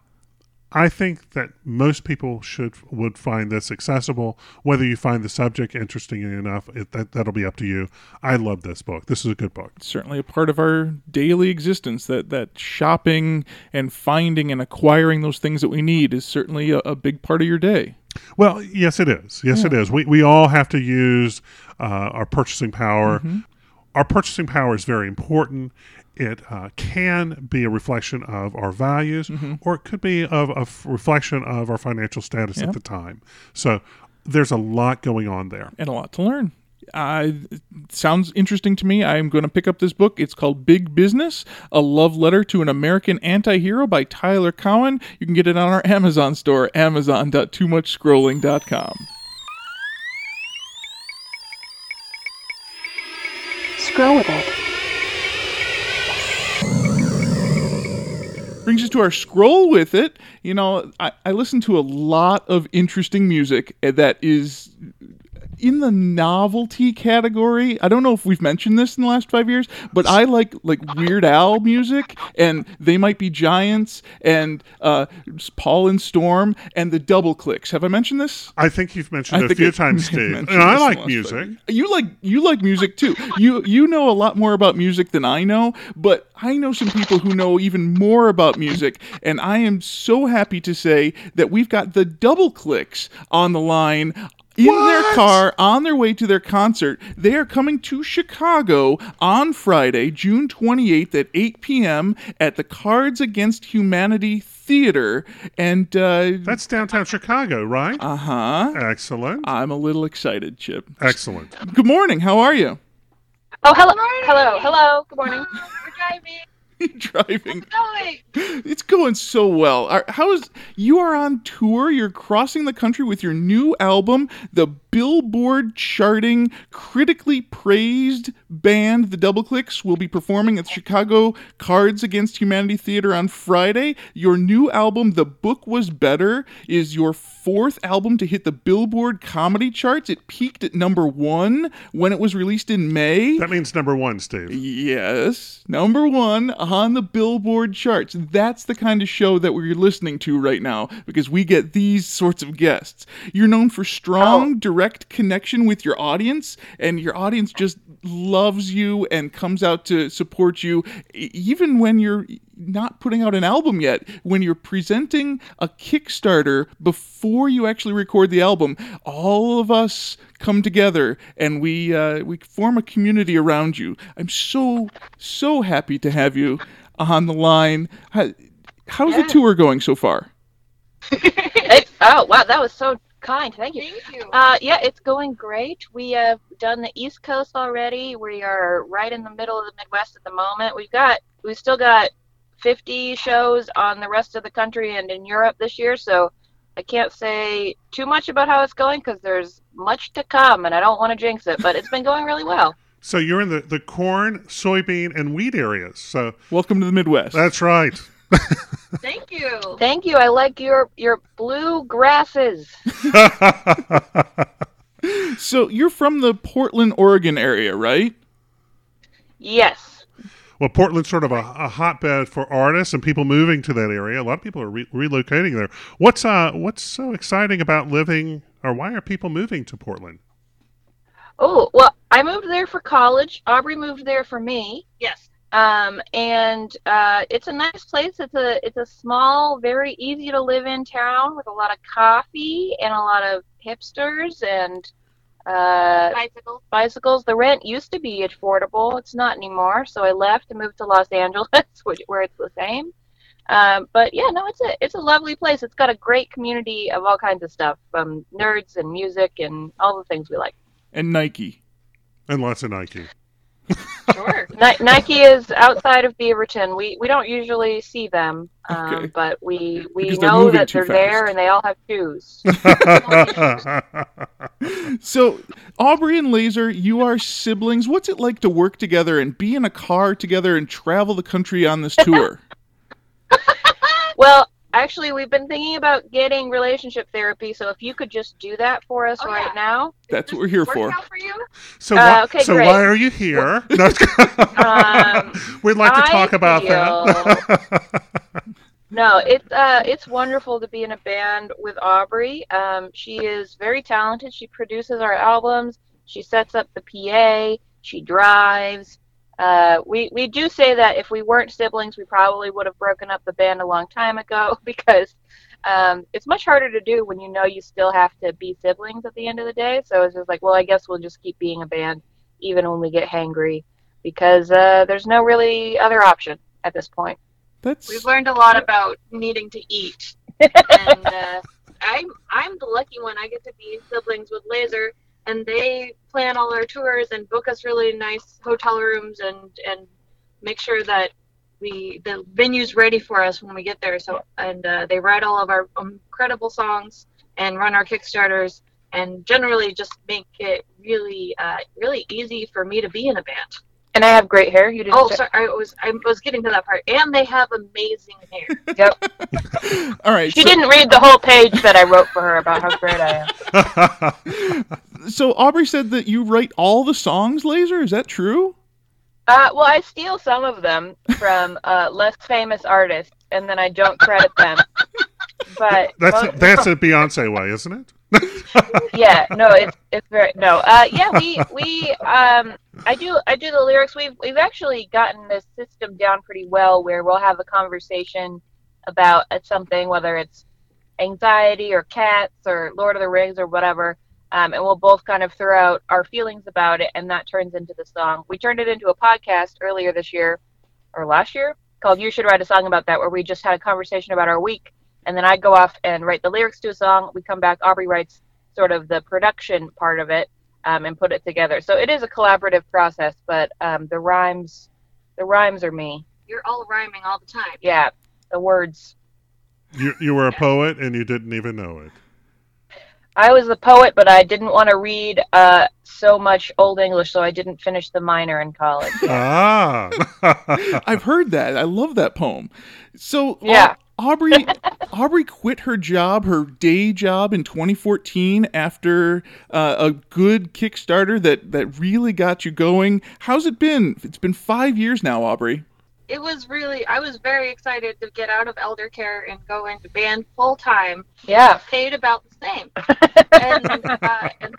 I think that most people should would find this accessible. Whether you find the subject interesting enough, it, that, that'll be up to you. I love this book. This is a good book. It's certainly a part of our daily existence, that, that shopping and finding and acquiring those things that we need is certainly a, a big part of your day. Well, yes, it is. Yes, Yeah. it is. We we all have to use uh, our purchasing power. Mm-hmm. Our purchasing power is very important. It uh, can be a reflection of our values, Mm-hmm. or it could be of a f- reflection of our financial status Yep. at the time. So there's a lot going on there. And a lot to learn. Uh, it sounds interesting to me. I'm going to pick up this book. It's called Big Business, A Love Letter to an American Anti-Hero by Tyler Cowen. You can get it on our Amazon store, amazon dot too much scrolling dot com. Scroll with it. Brings us to our scroll with it. You know, I, I listen to a lot of interesting music that is in the novelty category. I don't know if we've mentioned this in the last five years, but I like like Weird Al music, and They Might Be Giants, and uh, Paul and Storm, and the Double Clicks. Have I mentioned this? I think you've mentioned I it a think few I times, may have Steve. mentioned And I this in the like last music. five years. You like you like music too. You you know a lot more about music than I know, but I know some people who know even more about music, and I am so happy to say that we've got the Double Clicks on the line. In their What? car, on their way to their concert. They are coming to Chicago on Friday, June twenty-eighth at eight p.m. at the Cards Against Humanity Theater. And, uh, That's downtown Chicago, right? uh-huh. Excellent. I'm a little excited, Chip. Excellent. Good morning. How are you? Oh, hello, hello, hello. Good morning. We're driving. Driving. Going. It's going so well. Are- How is you are on tour? You're crossing the country with your new album, the Billboard charting, critically praised band, the Double Clicks, will be performing at the Chicago Cards Against Humanity Theater on Friday. Your new album, The Book Was Better, is your fourth album to hit the Billboard comedy charts. It peaked at number one when it was released in May. That means number one, Steve. Yes, number one on the Billboard charts. That's the kind of show that we're listening to right now because we get these sorts of guests. You're known for strong, direct connection with your audience, and your audience just loves you and comes out to support you, e- even when you're not putting out an album yet. When you're presenting a Kickstarter before you actually record the album, all of us come together and we uh, we form a community around you. I'm so so happy to have you on the line. How, how's the Yeah. tour going so far? It's, oh, wow, that was so kind. Thank you. Thank you. Uh, yeah, it's going great. We have done the East Coast already. We are right in the middle of the Midwest at the moment. We've got, we've still got fifty shows on the rest of the country and in Europe this year, so I can't say too much about how it's going because there's much to come, and I don't want to jinx it, but it's been going really well. So you're in the, the corn, soybean, and wheat areas. So Welcome to the Midwest. that's right. Thank you. Thank you. I like your your blue grasses. So you're from the Portland, Oregon area, right? Yes. Well, Portland's sort of a, a hotbed for artists and people moving to that area. A lot of people are re- relocating there. What's uh what's so exciting about living, or why are people moving to Portland? Oh, well, I moved there for college. Aubrey moved there for me. Yes. Um, and uh, it's a nice place. It's a it's a small, very easy to live in town with a lot of coffee and a lot of hipsters and uh, Bicycle. bicycles. The rent used to be affordable. It's not anymore. So I left and moved to Los Angeles, which, where it's the same. Um, but yeah, no, it's a it's a lovely place. It's got a great community of all kinds of stuff, um, nerds and music and all the things we like. And Nike. And lots of Nike. Sure. Ni- Nike is outside of Beaverton. We we don't usually see them, um, Okay. but we we Because they're know moving that too they're there fast. and they all have shoes. So, Aubrey and Laser, you are siblings. What's it like to work together and be in a car together and travel the country on this tour? Well, actually, we've been thinking about getting relationship therapy. So if you could just do that for us Oh, right yeah. now. That's what we're here Work for. out for you? So, Uh, why, okay, so great. why are you here? No, Um, we'd like to I talk about that. No, it's uh, it's wonderful to be in a band with Aubrey. Um, she is very talented. She produces our albums. She sets up the P A. She drives. Uh, we we do say that if we weren't siblings, we probably would have broken up the band a long time ago because Um, it's much harder to do when you know you still have to be siblings at the end of the day. So it's just like, well, I guess we'll just keep being a band even when we get hangry, because uh, there's no really other option at this point. That's We've learned a lot about needing to eat, and uh, I'm I'm the lucky one. I get to be siblings with Laser, and they plan all our tours and book us really nice hotel rooms and and make sure that we the venue's ready for us when we get there. So and uh, they write all of our incredible songs and run our Kickstarters and generally just make it really uh, really easy for me to be in a band. And I have great hair. You didn't Oh, say- sorry, I was I was getting to that part. And they have amazing hair. Yep. all right. She so, didn't read the whole page that I wrote for her about how great I am. so Aubrey said that you write all the songs, Laser. Is that true? Uh, well, I steal some of them from uh, less famous artists, and then I don't credit them. But That's most- that's a Beyonce way, isn't it? yeah, no, it's it's very no. Uh, yeah, we we um, I do I do the lyrics. We've we've actually gotten this system down pretty well, where we'll have a conversation about something, whether it's anxiety or cats or Lord of the Rings or whatever, um, and we'll both kind of throw out our feelings about it, and that turns into the song. We turned it into a podcast earlier this year or last year called "You Should Write a Song About That," where we just had a conversation about our week. And then I go off and write the lyrics to a song. We come back. Aubrey writes sort of the production part of it um, and put it together. So it is a collaborative process, but um, the rhymes, the rhymes are me. You're all rhyming all the time. Yeah, the words. You you were a poet and you didn't even know it. I was the poet, but I didn't want to read uh, so much Old English, so I didn't finish the minor in college. Ah. I've heard that. I love that poem. So Yeah. Au- Aubrey Aubrey quit her job, her day job in twenty fourteen after uh, a good Kickstarter that, that really got you going. How's it been? It's been five years now, Aubrey. It was really, I was very excited to get out of elder care and go into band full time. Yeah. Paid about the same. and, uh, and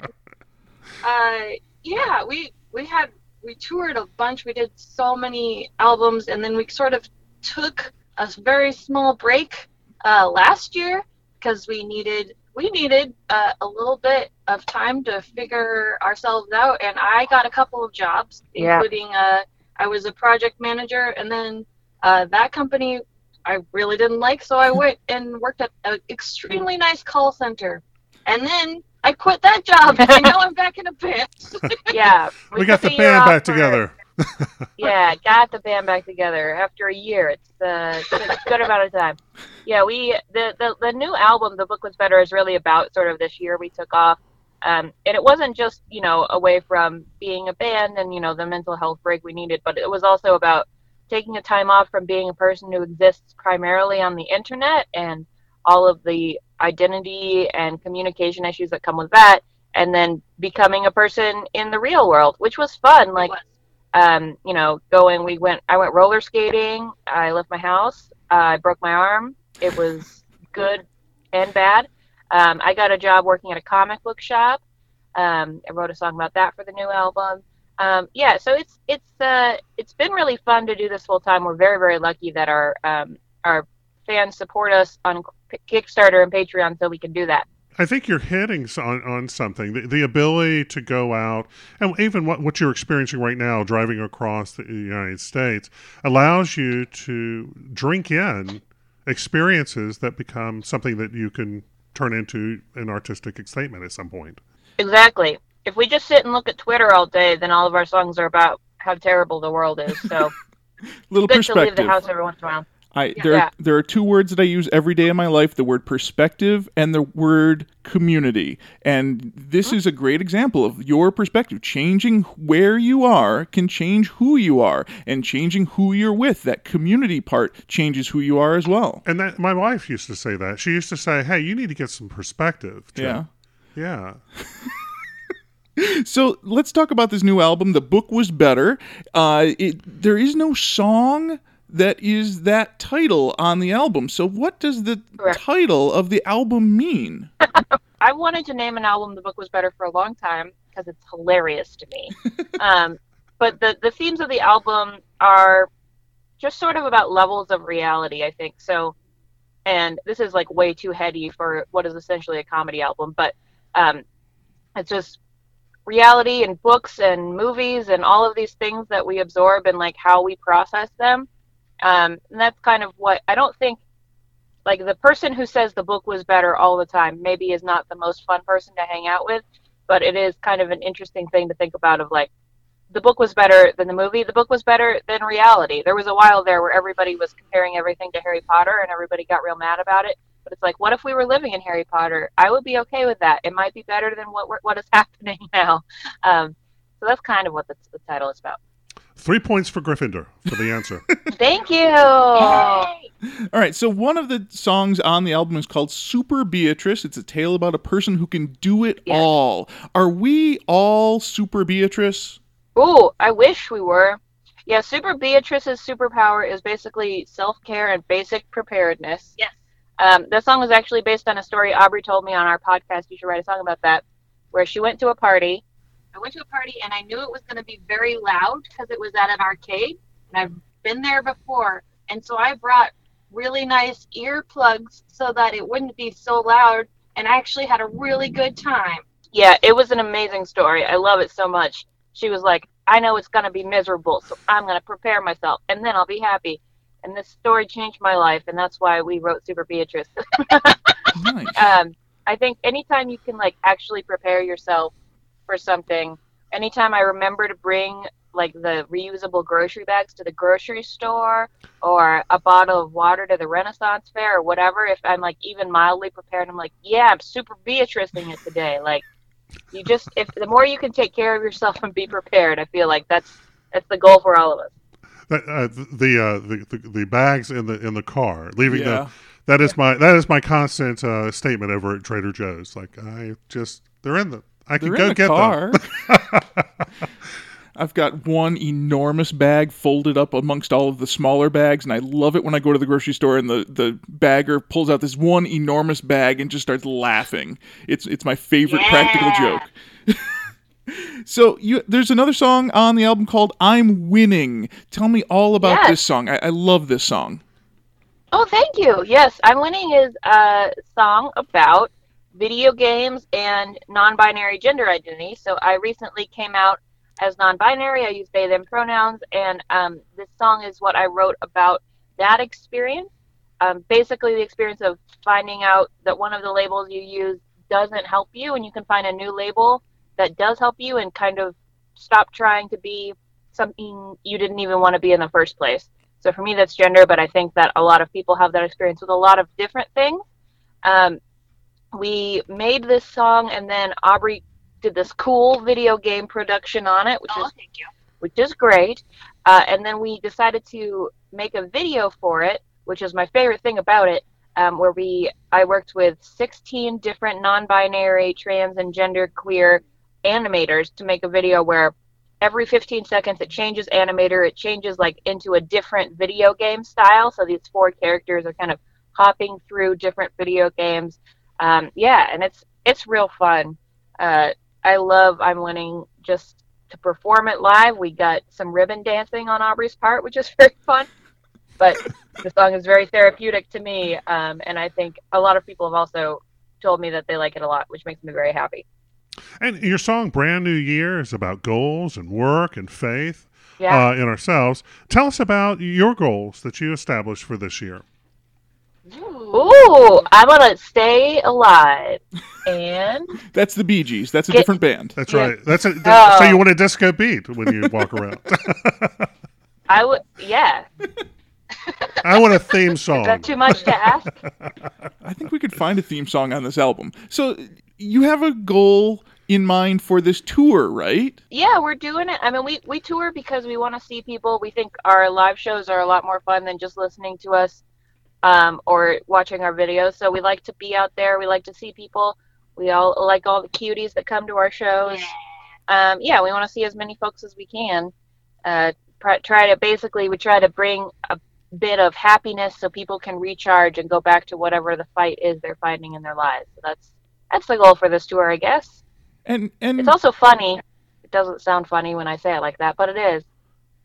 uh, yeah, we we had we toured a bunch. We did so many albums, and then we sort of took a very small break uh, last year because we needed we needed uh, a little bit of time to figure ourselves out. And I got a couple of jobs, Yeah. including uh, I was a project manager, and then uh, that company I really didn't like, so I went and worked at an extremely nice call center. And then I quit that job, and now I'm back in a band. Yeah. We got the took a year band off back for- together. Yeah, got the band back together after a year. It's uh, it's a good amount of time. Yeah, we the, the the new album, The Book Was Better, is really about sort of this year we took off, um, and it wasn't just you know away from being a band and you know the mental health break we needed, but it was also about taking a time off from being a person who exists primarily on the internet and all of the identity and communication issues that come with that, and then becoming a person in the real world, which was fun. Like. Um, you know, going, we went, I went roller skating, I left my house, uh, I broke my arm, it was good and bad. Um, I got a job working at a comic book shop, um, I wrote a song about that for the new album. Um, yeah, so it's, it's, uh, it's been really fun to do this full time. We're very, very lucky that our, um, our fans support us on Kickstarter and Patreon so we can do that. I think you're hitting on, on something. The, the ability to go out, and even what, what you're experiencing right now, driving across the United States, allows you to drink in experiences that become something that you can turn into an artistic statement at some point. Exactly. If we just sit and look at Twitter all day, then all of our songs are about how terrible the world is. So Little good to leave perspective. the house every once in a while. I, there, Yeah. there are two words that I use every day in my life, the word perspective and the word community. And this is a great example of your perspective. Changing where you are can change who you are, and changing who you're with. That community part changes who you are as well. And that my wife used to say that. She used to say, hey, you need to get some perspective. Jim." Yeah. Yeah. So let's talk about this new album, The Book Was Better. Uh, it, there is no song that is that title on the album. So what does the Correct. title of the album mean? I wanted to name an album The Book Was Better for a long time because it's hilarious to me. um, but the, the themes of the album are just sort of about levels of reality, I think. So and this is like way too heady for what is essentially a comedy album, but um, it's just reality and books and movies and all of these things that we absorb and like how we process them. Um, and that's kind of what I don't think, like the person who says the book was better all the time maybe is not the most fun person to hang out with, but it is kind of an interesting thing to think about of like, the book was better than the movie. The book was better than reality. There was a while there where everybody was comparing everything to Harry Potter and everybody got real mad about it. But it's like, what if we were living in Harry Potter? I would be okay with that. It might be better than what we're, what is happening now. Um, so that's kind of what the, the title is about. Three points for Gryffindor for the answer. Thank you. All right, so one of the songs on the album is called Super Beatrice. It's a tale about a person who can do it Yes. all. Are we all Super Beatrice? Ooh, I wish we were. Yeah, Super Beatrice's superpower is basically self-care and basic preparedness. Yes. Um, the song was actually based on a story Aubrey told me on our podcast. You should write a song about that, where she went to a party. I went to a party and I knew it was going to be very loud because it was at an arcade, and I've been there before. And so I brought really nice earplugs so that it wouldn't be so loud, and I actually had a really good time. Yeah, it was an amazing story. I love it so much. She was like, I know it's going to be miserable, so I'm going to prepare myself, and then I'll be happy. And this story changed my life, and that's why we wrote Super Beatrice. Nice. um, I think anytime you can, like, actually prepare yourself for something, anytime I remember to bring, like, the reusable grocery bags to the grocery store or a bottle of water to the Renaissance Fair or whatever, if I'm, like, even mildly prepared, I'm like, yeah, I'm Super Beatricing it today. Like, you just, if the more you can take care of yourself and be prepared, I feel like that's that's the goal for all of us. That, uh, the, uh, the the the bags in the in the car, leaving Yeah. the that is my that is my constant uh, statement over at Trader Joe's. Like I just they're in the I can They're go in the get car. them. I've got one enormous bag folded up amongst all of the smaller bags, and I love it when I go to the grocery store and the, the bagger pulls out this one enormous bag and just starts laughing. It's it's my favorite Yeah. practical joke. So you, there's another song on the album called "I'm Winning." Tell me all about Yes. this song. I, I love this song. Oh, thank you. Yes, I'm Winning is a song about video games and non-binary gender identity. So I recently came out as non-binary. I use they, them pronouns, and um, this song is what I wrote about that experience. Um, basically, the experience of finding out that one of the labels you use doesn't help you, and you can find a new label that does help you, and kind of stop trying to be something you didn't even want to be in the first place. So for me, that's gender, but I think that a lot of people have that experience with a lot of different things. Um, we made this song, and then Aubrey did this cool video game production on it, which Oh, is thank you. which is great. Uh, and then we decided to make a video for it, which is my favorite thing about it, um, where we I worked with sixteen different non-binary, trans, and gender queer animators to make a video where every fifteen seconds it changes animator, it changes like into a different video game style. So these four characters are kind of hopping through different video games. Um, yeah, and it's it's real fun. Uh, I love I'm Winning just to perform it live. We got some ribbon dancing on Aubrey's part, which is very fun. But the song is very therapeutic to me, um, and I think a lot of people have also told me that they like it a lot, which makes me very happy. And your song "Brand New Year" is about goals and work and faith Yeah. uh, in ourselves. Tell us about your goals that you established for this year. Ooh, I want to stay alive. And That's the Bee Gees. That's a Get- different band. That's Yeah. right. That's a, th- Oh. so you want a disco beat when you walk around. I would, yeah. I want a theme Is song. that too much to ask? I think we could find a theme song on this album. So you have a goal in mind for this tour, right? Yeah, we're doing it. I mean, we, we tour because we want to see people. We think our live shows are a lot more fun than just listening to us um, or watching our videos. So we like to be out there. We like to see people. We all like all the cuties that come to our shows. Um, yeah, we want to see as many folks as we can. Uh, pr- try to basically, we try to bring a bit of happiness so people can recharge and go back to whatever the fight is they're finding in their lives. So that's that's the goal for this tour, I guess. And and It's also funny. It doesn't sound funny when I say it like that, but it is.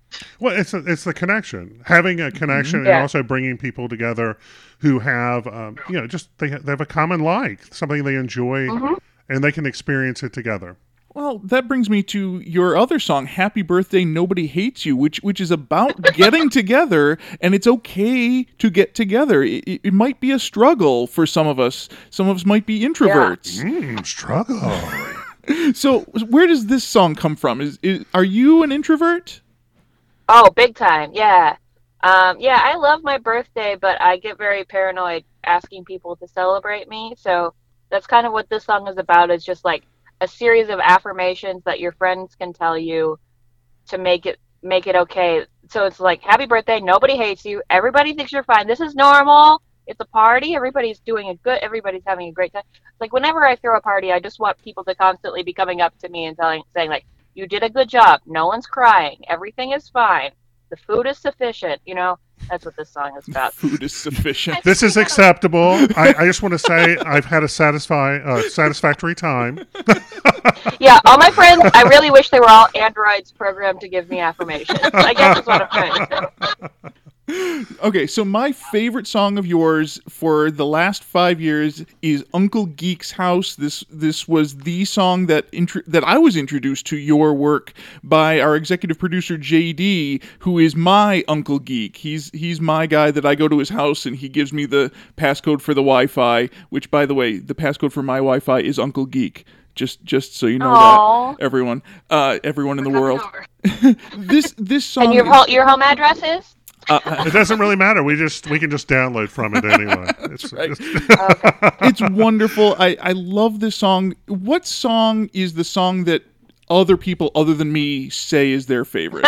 Well, it's a, it's the connection, having a connection, Yeah. and also bringing people together who have, um, you know, just they ha- they have a common like, something they enjoy, Mm-hmm. and they can experience it together. Well, that brings me to your other song, "Happy Birthday, Nobody Hates You," which which is about getting together, and it's okay to get together. It, it it might be a struggle for some of us. Some of us might be introverts. Mm, struggle. So, where does this song come from? Is, is are you an introvert? Oh, big time. Yeah. Um, yeah, I love my birthday, but I get very paranoid asking people to celebrate me. So that's kind of what this song is about. It's just like a series of affirmations that your friends can tell you to make it make it okay. So it's like, happy birthday, nobody hates you, everybody thinks you're fine. This is normal. It's a party. Everybody's doing a good. Everybody's having a great time. Like whenever I throw a party, I just want people to constantly be coming up to me and telling, saying like, "You did a good job. No one's crying. Everything is fine. The food is sufficient." You know, that's what this song is about. Food is sufficient. This is acceptable. I, I just want to say I've had a satisfy uh, satisfactory time. Yeah, all my friends. I really wish they were all androids programmed to give me affirmations. I guess that's what I'm trying to say. Okay, so my favorite song of yours for the last five years is "Uncle Geek's House." This this was the song that intro- that I was introduced to your work by our executive producer J D, who is my Uncle Geek. He's he's my guy that I go to his house and he gives me the passcode for the Wi-Fi. Which, by the way, the passcode for my Wi-Fi is Uncle Geek. Just just so you know Aw. that, everyone, uh, everyone in the Coming world. over. This this song. And your is- home, your home address is? It doesn't really matter. We just we can just download from it anyway. It's, right. it's- It's wonderful. I, I love this song. What song is the song that other people other than me say is their favorite?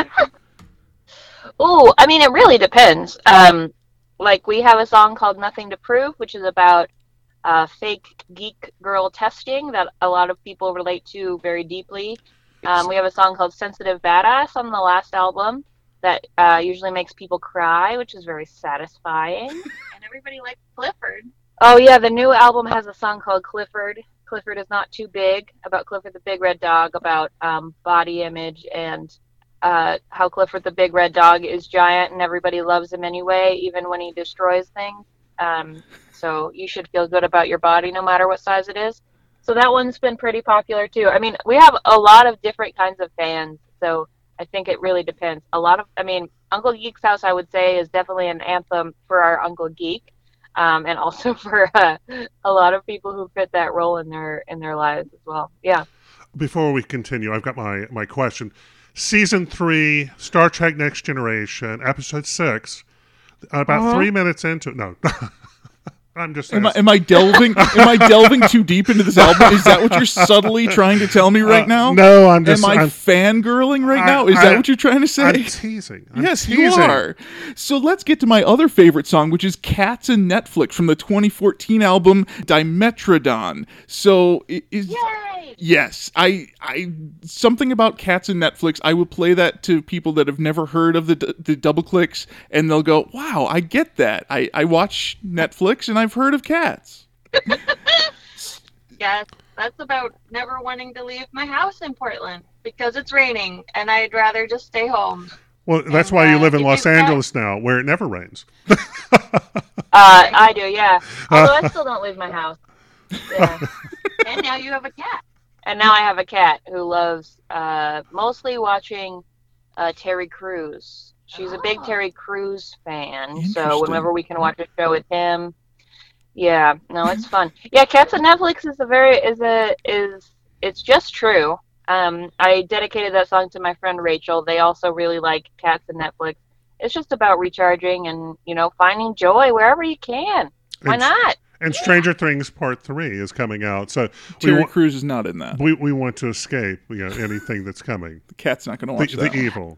Ooh, I mean, it really depends. Um, like we have a song called "Nothing to Prove," which is about uh, fake geek girl testing that a lot of people relate to very deeply. Um, we have a song called "Sensitive Badass" on the last album that uh, usually makes people cry, which is very satisfying. And everybody likes Clifford. Oh yeah, the new album has a song called Clifford. Clifford is not too big, about Clifford the Big Red Dog, about um, body image and uh, how Clifford the Big Red Dog is giant and everybody loves him anyway, even when he destroys things. Um, so you should feel good about your body no matter what size it is. So that one's been pretty popular too. I mean, we have a lot of different kinds of fans, so I think it really depends. A lot of, I mean, Uncle Geek's House, I would say, is definitely an anthem for our Uncle Geek. Um, and also for uh, a lot of people who fit that role in their in their lives as well. Yeah. Before we continue, I've got my my question. Season three, Star Trek: Next Generation, episode six. About Uh-huh. three minutes into no, I'm just. Am I, asking. am I delving? Am I delving too deep into this album? Is that what you're subtly trying to tell me right Uh, now? no, I'm just. Am I I'm, fangirling right I- now? Is I- that what you're trying to say? I'm teasing. I'm Yes, teasing. you are. So let's get to my other favorite song, which is Cats and Netflix from the twenty fourteen album Dimetrodon. So i- is Yay! yes, I I something about Cats and Netflix. I would play that to people that have never heard of the d- the double clicks, and they'll go, "Wow, I get that. I I watch Netflix and I've heard of cats." Yes, that's about never wanting to leave my house in Portland because it's raining and I'd rather just stay home. Well, that's And, why you uh, live in if Los you've got- Angeles now, where it never rains. Uh, I do, yeah. Although I still don't leave my house. Yeah. And now you have a cat. And now I have a cat who loves uh, mostly watching uh, Terry Crews. She's a big Oh. Terry Crews fan. Interesting. So whenever we can watch a show with him, yeah, no, it's fun. Yeah, Cats on Netflix is a very is a is it's just true. Um, I dedicated that song to my friend Rachel. They also really like Cats and Netflix. It's just about recharging and you know finding joy wherever you can. Why And- not? And Stranger Things Part Three is coming out, so we, Terry wa- Crews is not in that. we we want to escape, you know, anything that's coming. The cat's not going to The, watch that. the evil.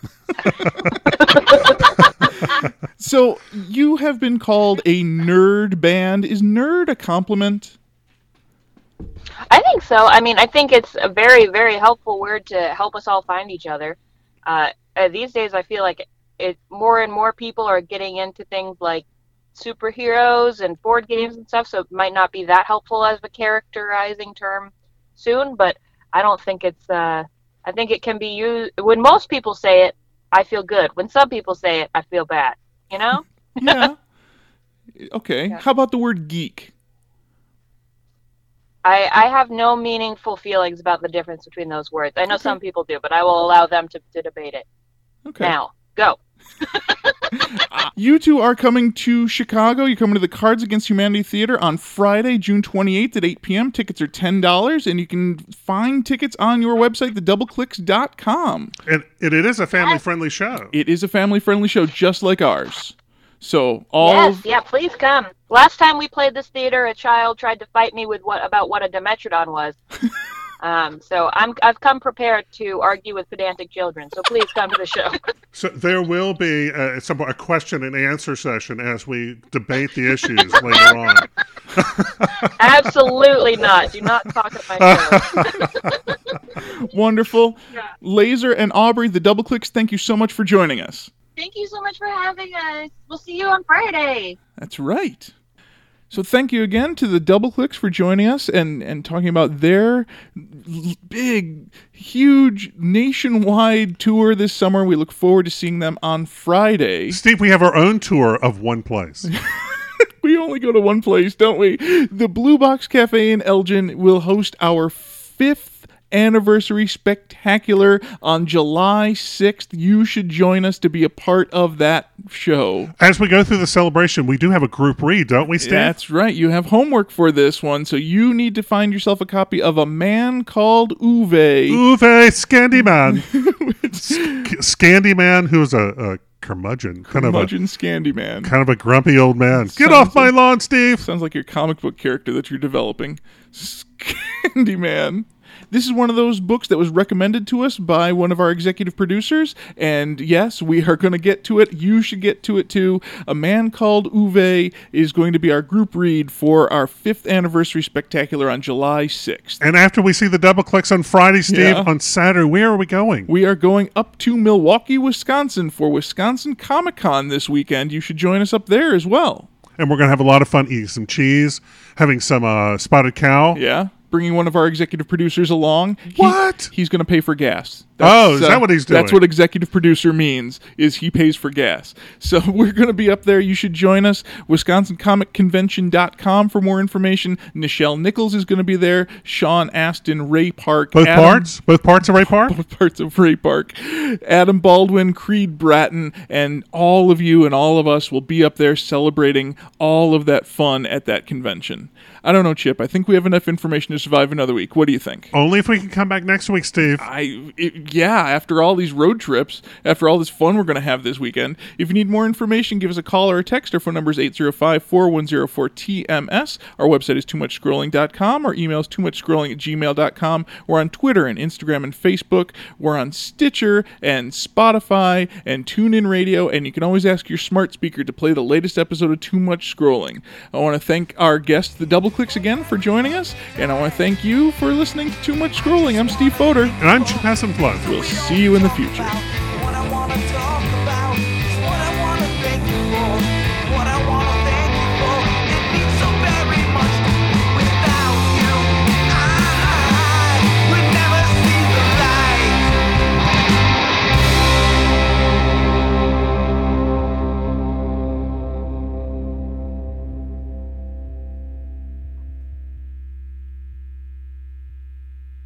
So you have been called a nerd band. Is nerd a compliment? I think so. I mean, I think it's a very, very helpful word to help us all find each other. Uh, uh, these days, I feel like it more and more people are getting into things like superheroes and board games and stuff. So it might not be that helpful as a characterizing term soon, but I don't think it's. Uh, I think it can be used when most people say it. I feel good. When some people say it, I feel bad. You know? Yeah. Okay. Yeah. How about the word geek? I, I have no meaningful feelings about the difference between those words. I know Okay. some people do, but I will allow them to, to debate it. Okay. Now, go. You two are coming to Chicago. You're coming to the Cards Against Humanity Theater on Friday, June twenty-eighth at eight p.m. Tickets are ten dollars, and you can find tickets on your website, the double clicks dot com. And it, it is a family-friendly show. It is a family-friendly show just like ours. So all Yes, yeah, please come. Last time we played this theater, a child tried to fight me with what about what a Dimetrodon was. um, so I'm I've come prepared to argue with pedantic children. So please come to the show. So there will be a, some, a question and answer session as we debate the issues later on. Absolutely not. Do not talk at my show. wonderful. Yeah. Laser and Aubrey, the Double Clicks, thank you so much for joining us. Thank you so much for having us. We'll see you on Friday. That's right. So thank you again to the Double Clicks for joining us and, and talking about their l- big, huge, nationwide tour this summer. We look forward to seeing them on Friday. Steve, we have our own tour of one place. We only go to one place, don't we? The Blue Box Cafe in Elgin will host our fifth anniversary spectacular on July sixth. You should join us to be a part of that show. As we go through the celebration, we do have a group read, don't we, Steve? That's right. You have homework for this one, so you need to find yourself a copy of A Man Called Uwe. Uwe Scandyman. Sc- Scandyman, who's a, a curmudgeon. Kind of a, Curmudgeon Scandyman. kind of a grumpy old man. Get Sounds off my like- lawn, Steve. Sounds like your comic book character that you're developing. Scandyman. This is one of those books that was recommended to us by one of our executive producers, and yes, we are going to get to it. You should get to it too. A Man Called Uwe is going to be our group read for our fifth anniversary spectacular on July sixth. And after we see the Double Clicks on Friday, Steve, Yeah. on Saturday, where are we going? We are going up to Milwaukee, Wisconsin for Wisconsin Comic-Con this weekend. You should join us up there as well. And we're going to have a lot of fun eating some cheese, having some uh, spotted cow. Yeah. Bringing one of our executive producers along. He- What? he's going to pay for gas. Oh, is that what he's That's doing? what executive producer means, is he pays for gas. So we're going to be up there. You should join us. Wisconsin Comic Convention dot com for more information. Nichelle Nichols is going to be there. Sean Astin, Ray Park. Both Adam- parts? Both parts of Ray Park? Both parts of Ray Park. Adam Baldwin, Creed Bratton, and all of you and all of us will be up there celebrating all of that fun at that convention. I don't know, Chip. I think we have enough information to survive another week. What do you think? Only if we can come back next week, Steve. I it, yeah, after all these road trips, after all this fun we're going to have this weekend, if you need more information, give us a call or a text. Our phone number is eight zero five, four one zero four, T M S. Our website is too much scrolling dot com. Our email is too much scrolling at gmail dot com. We're on Twitter and Instagram and Facebook. We're on Stitcher and Spotify and TuneIn Radio, and you can always ask your smart speaker to play the latest episode of Too Much Scrolling. I want to thank our guest, the Double Clicks, again for joining us, and I want to thank you for listening to Too Much Scrolling. I'm Steve Fodor. And I'm Chip Hassenflood. We'll see you in the future.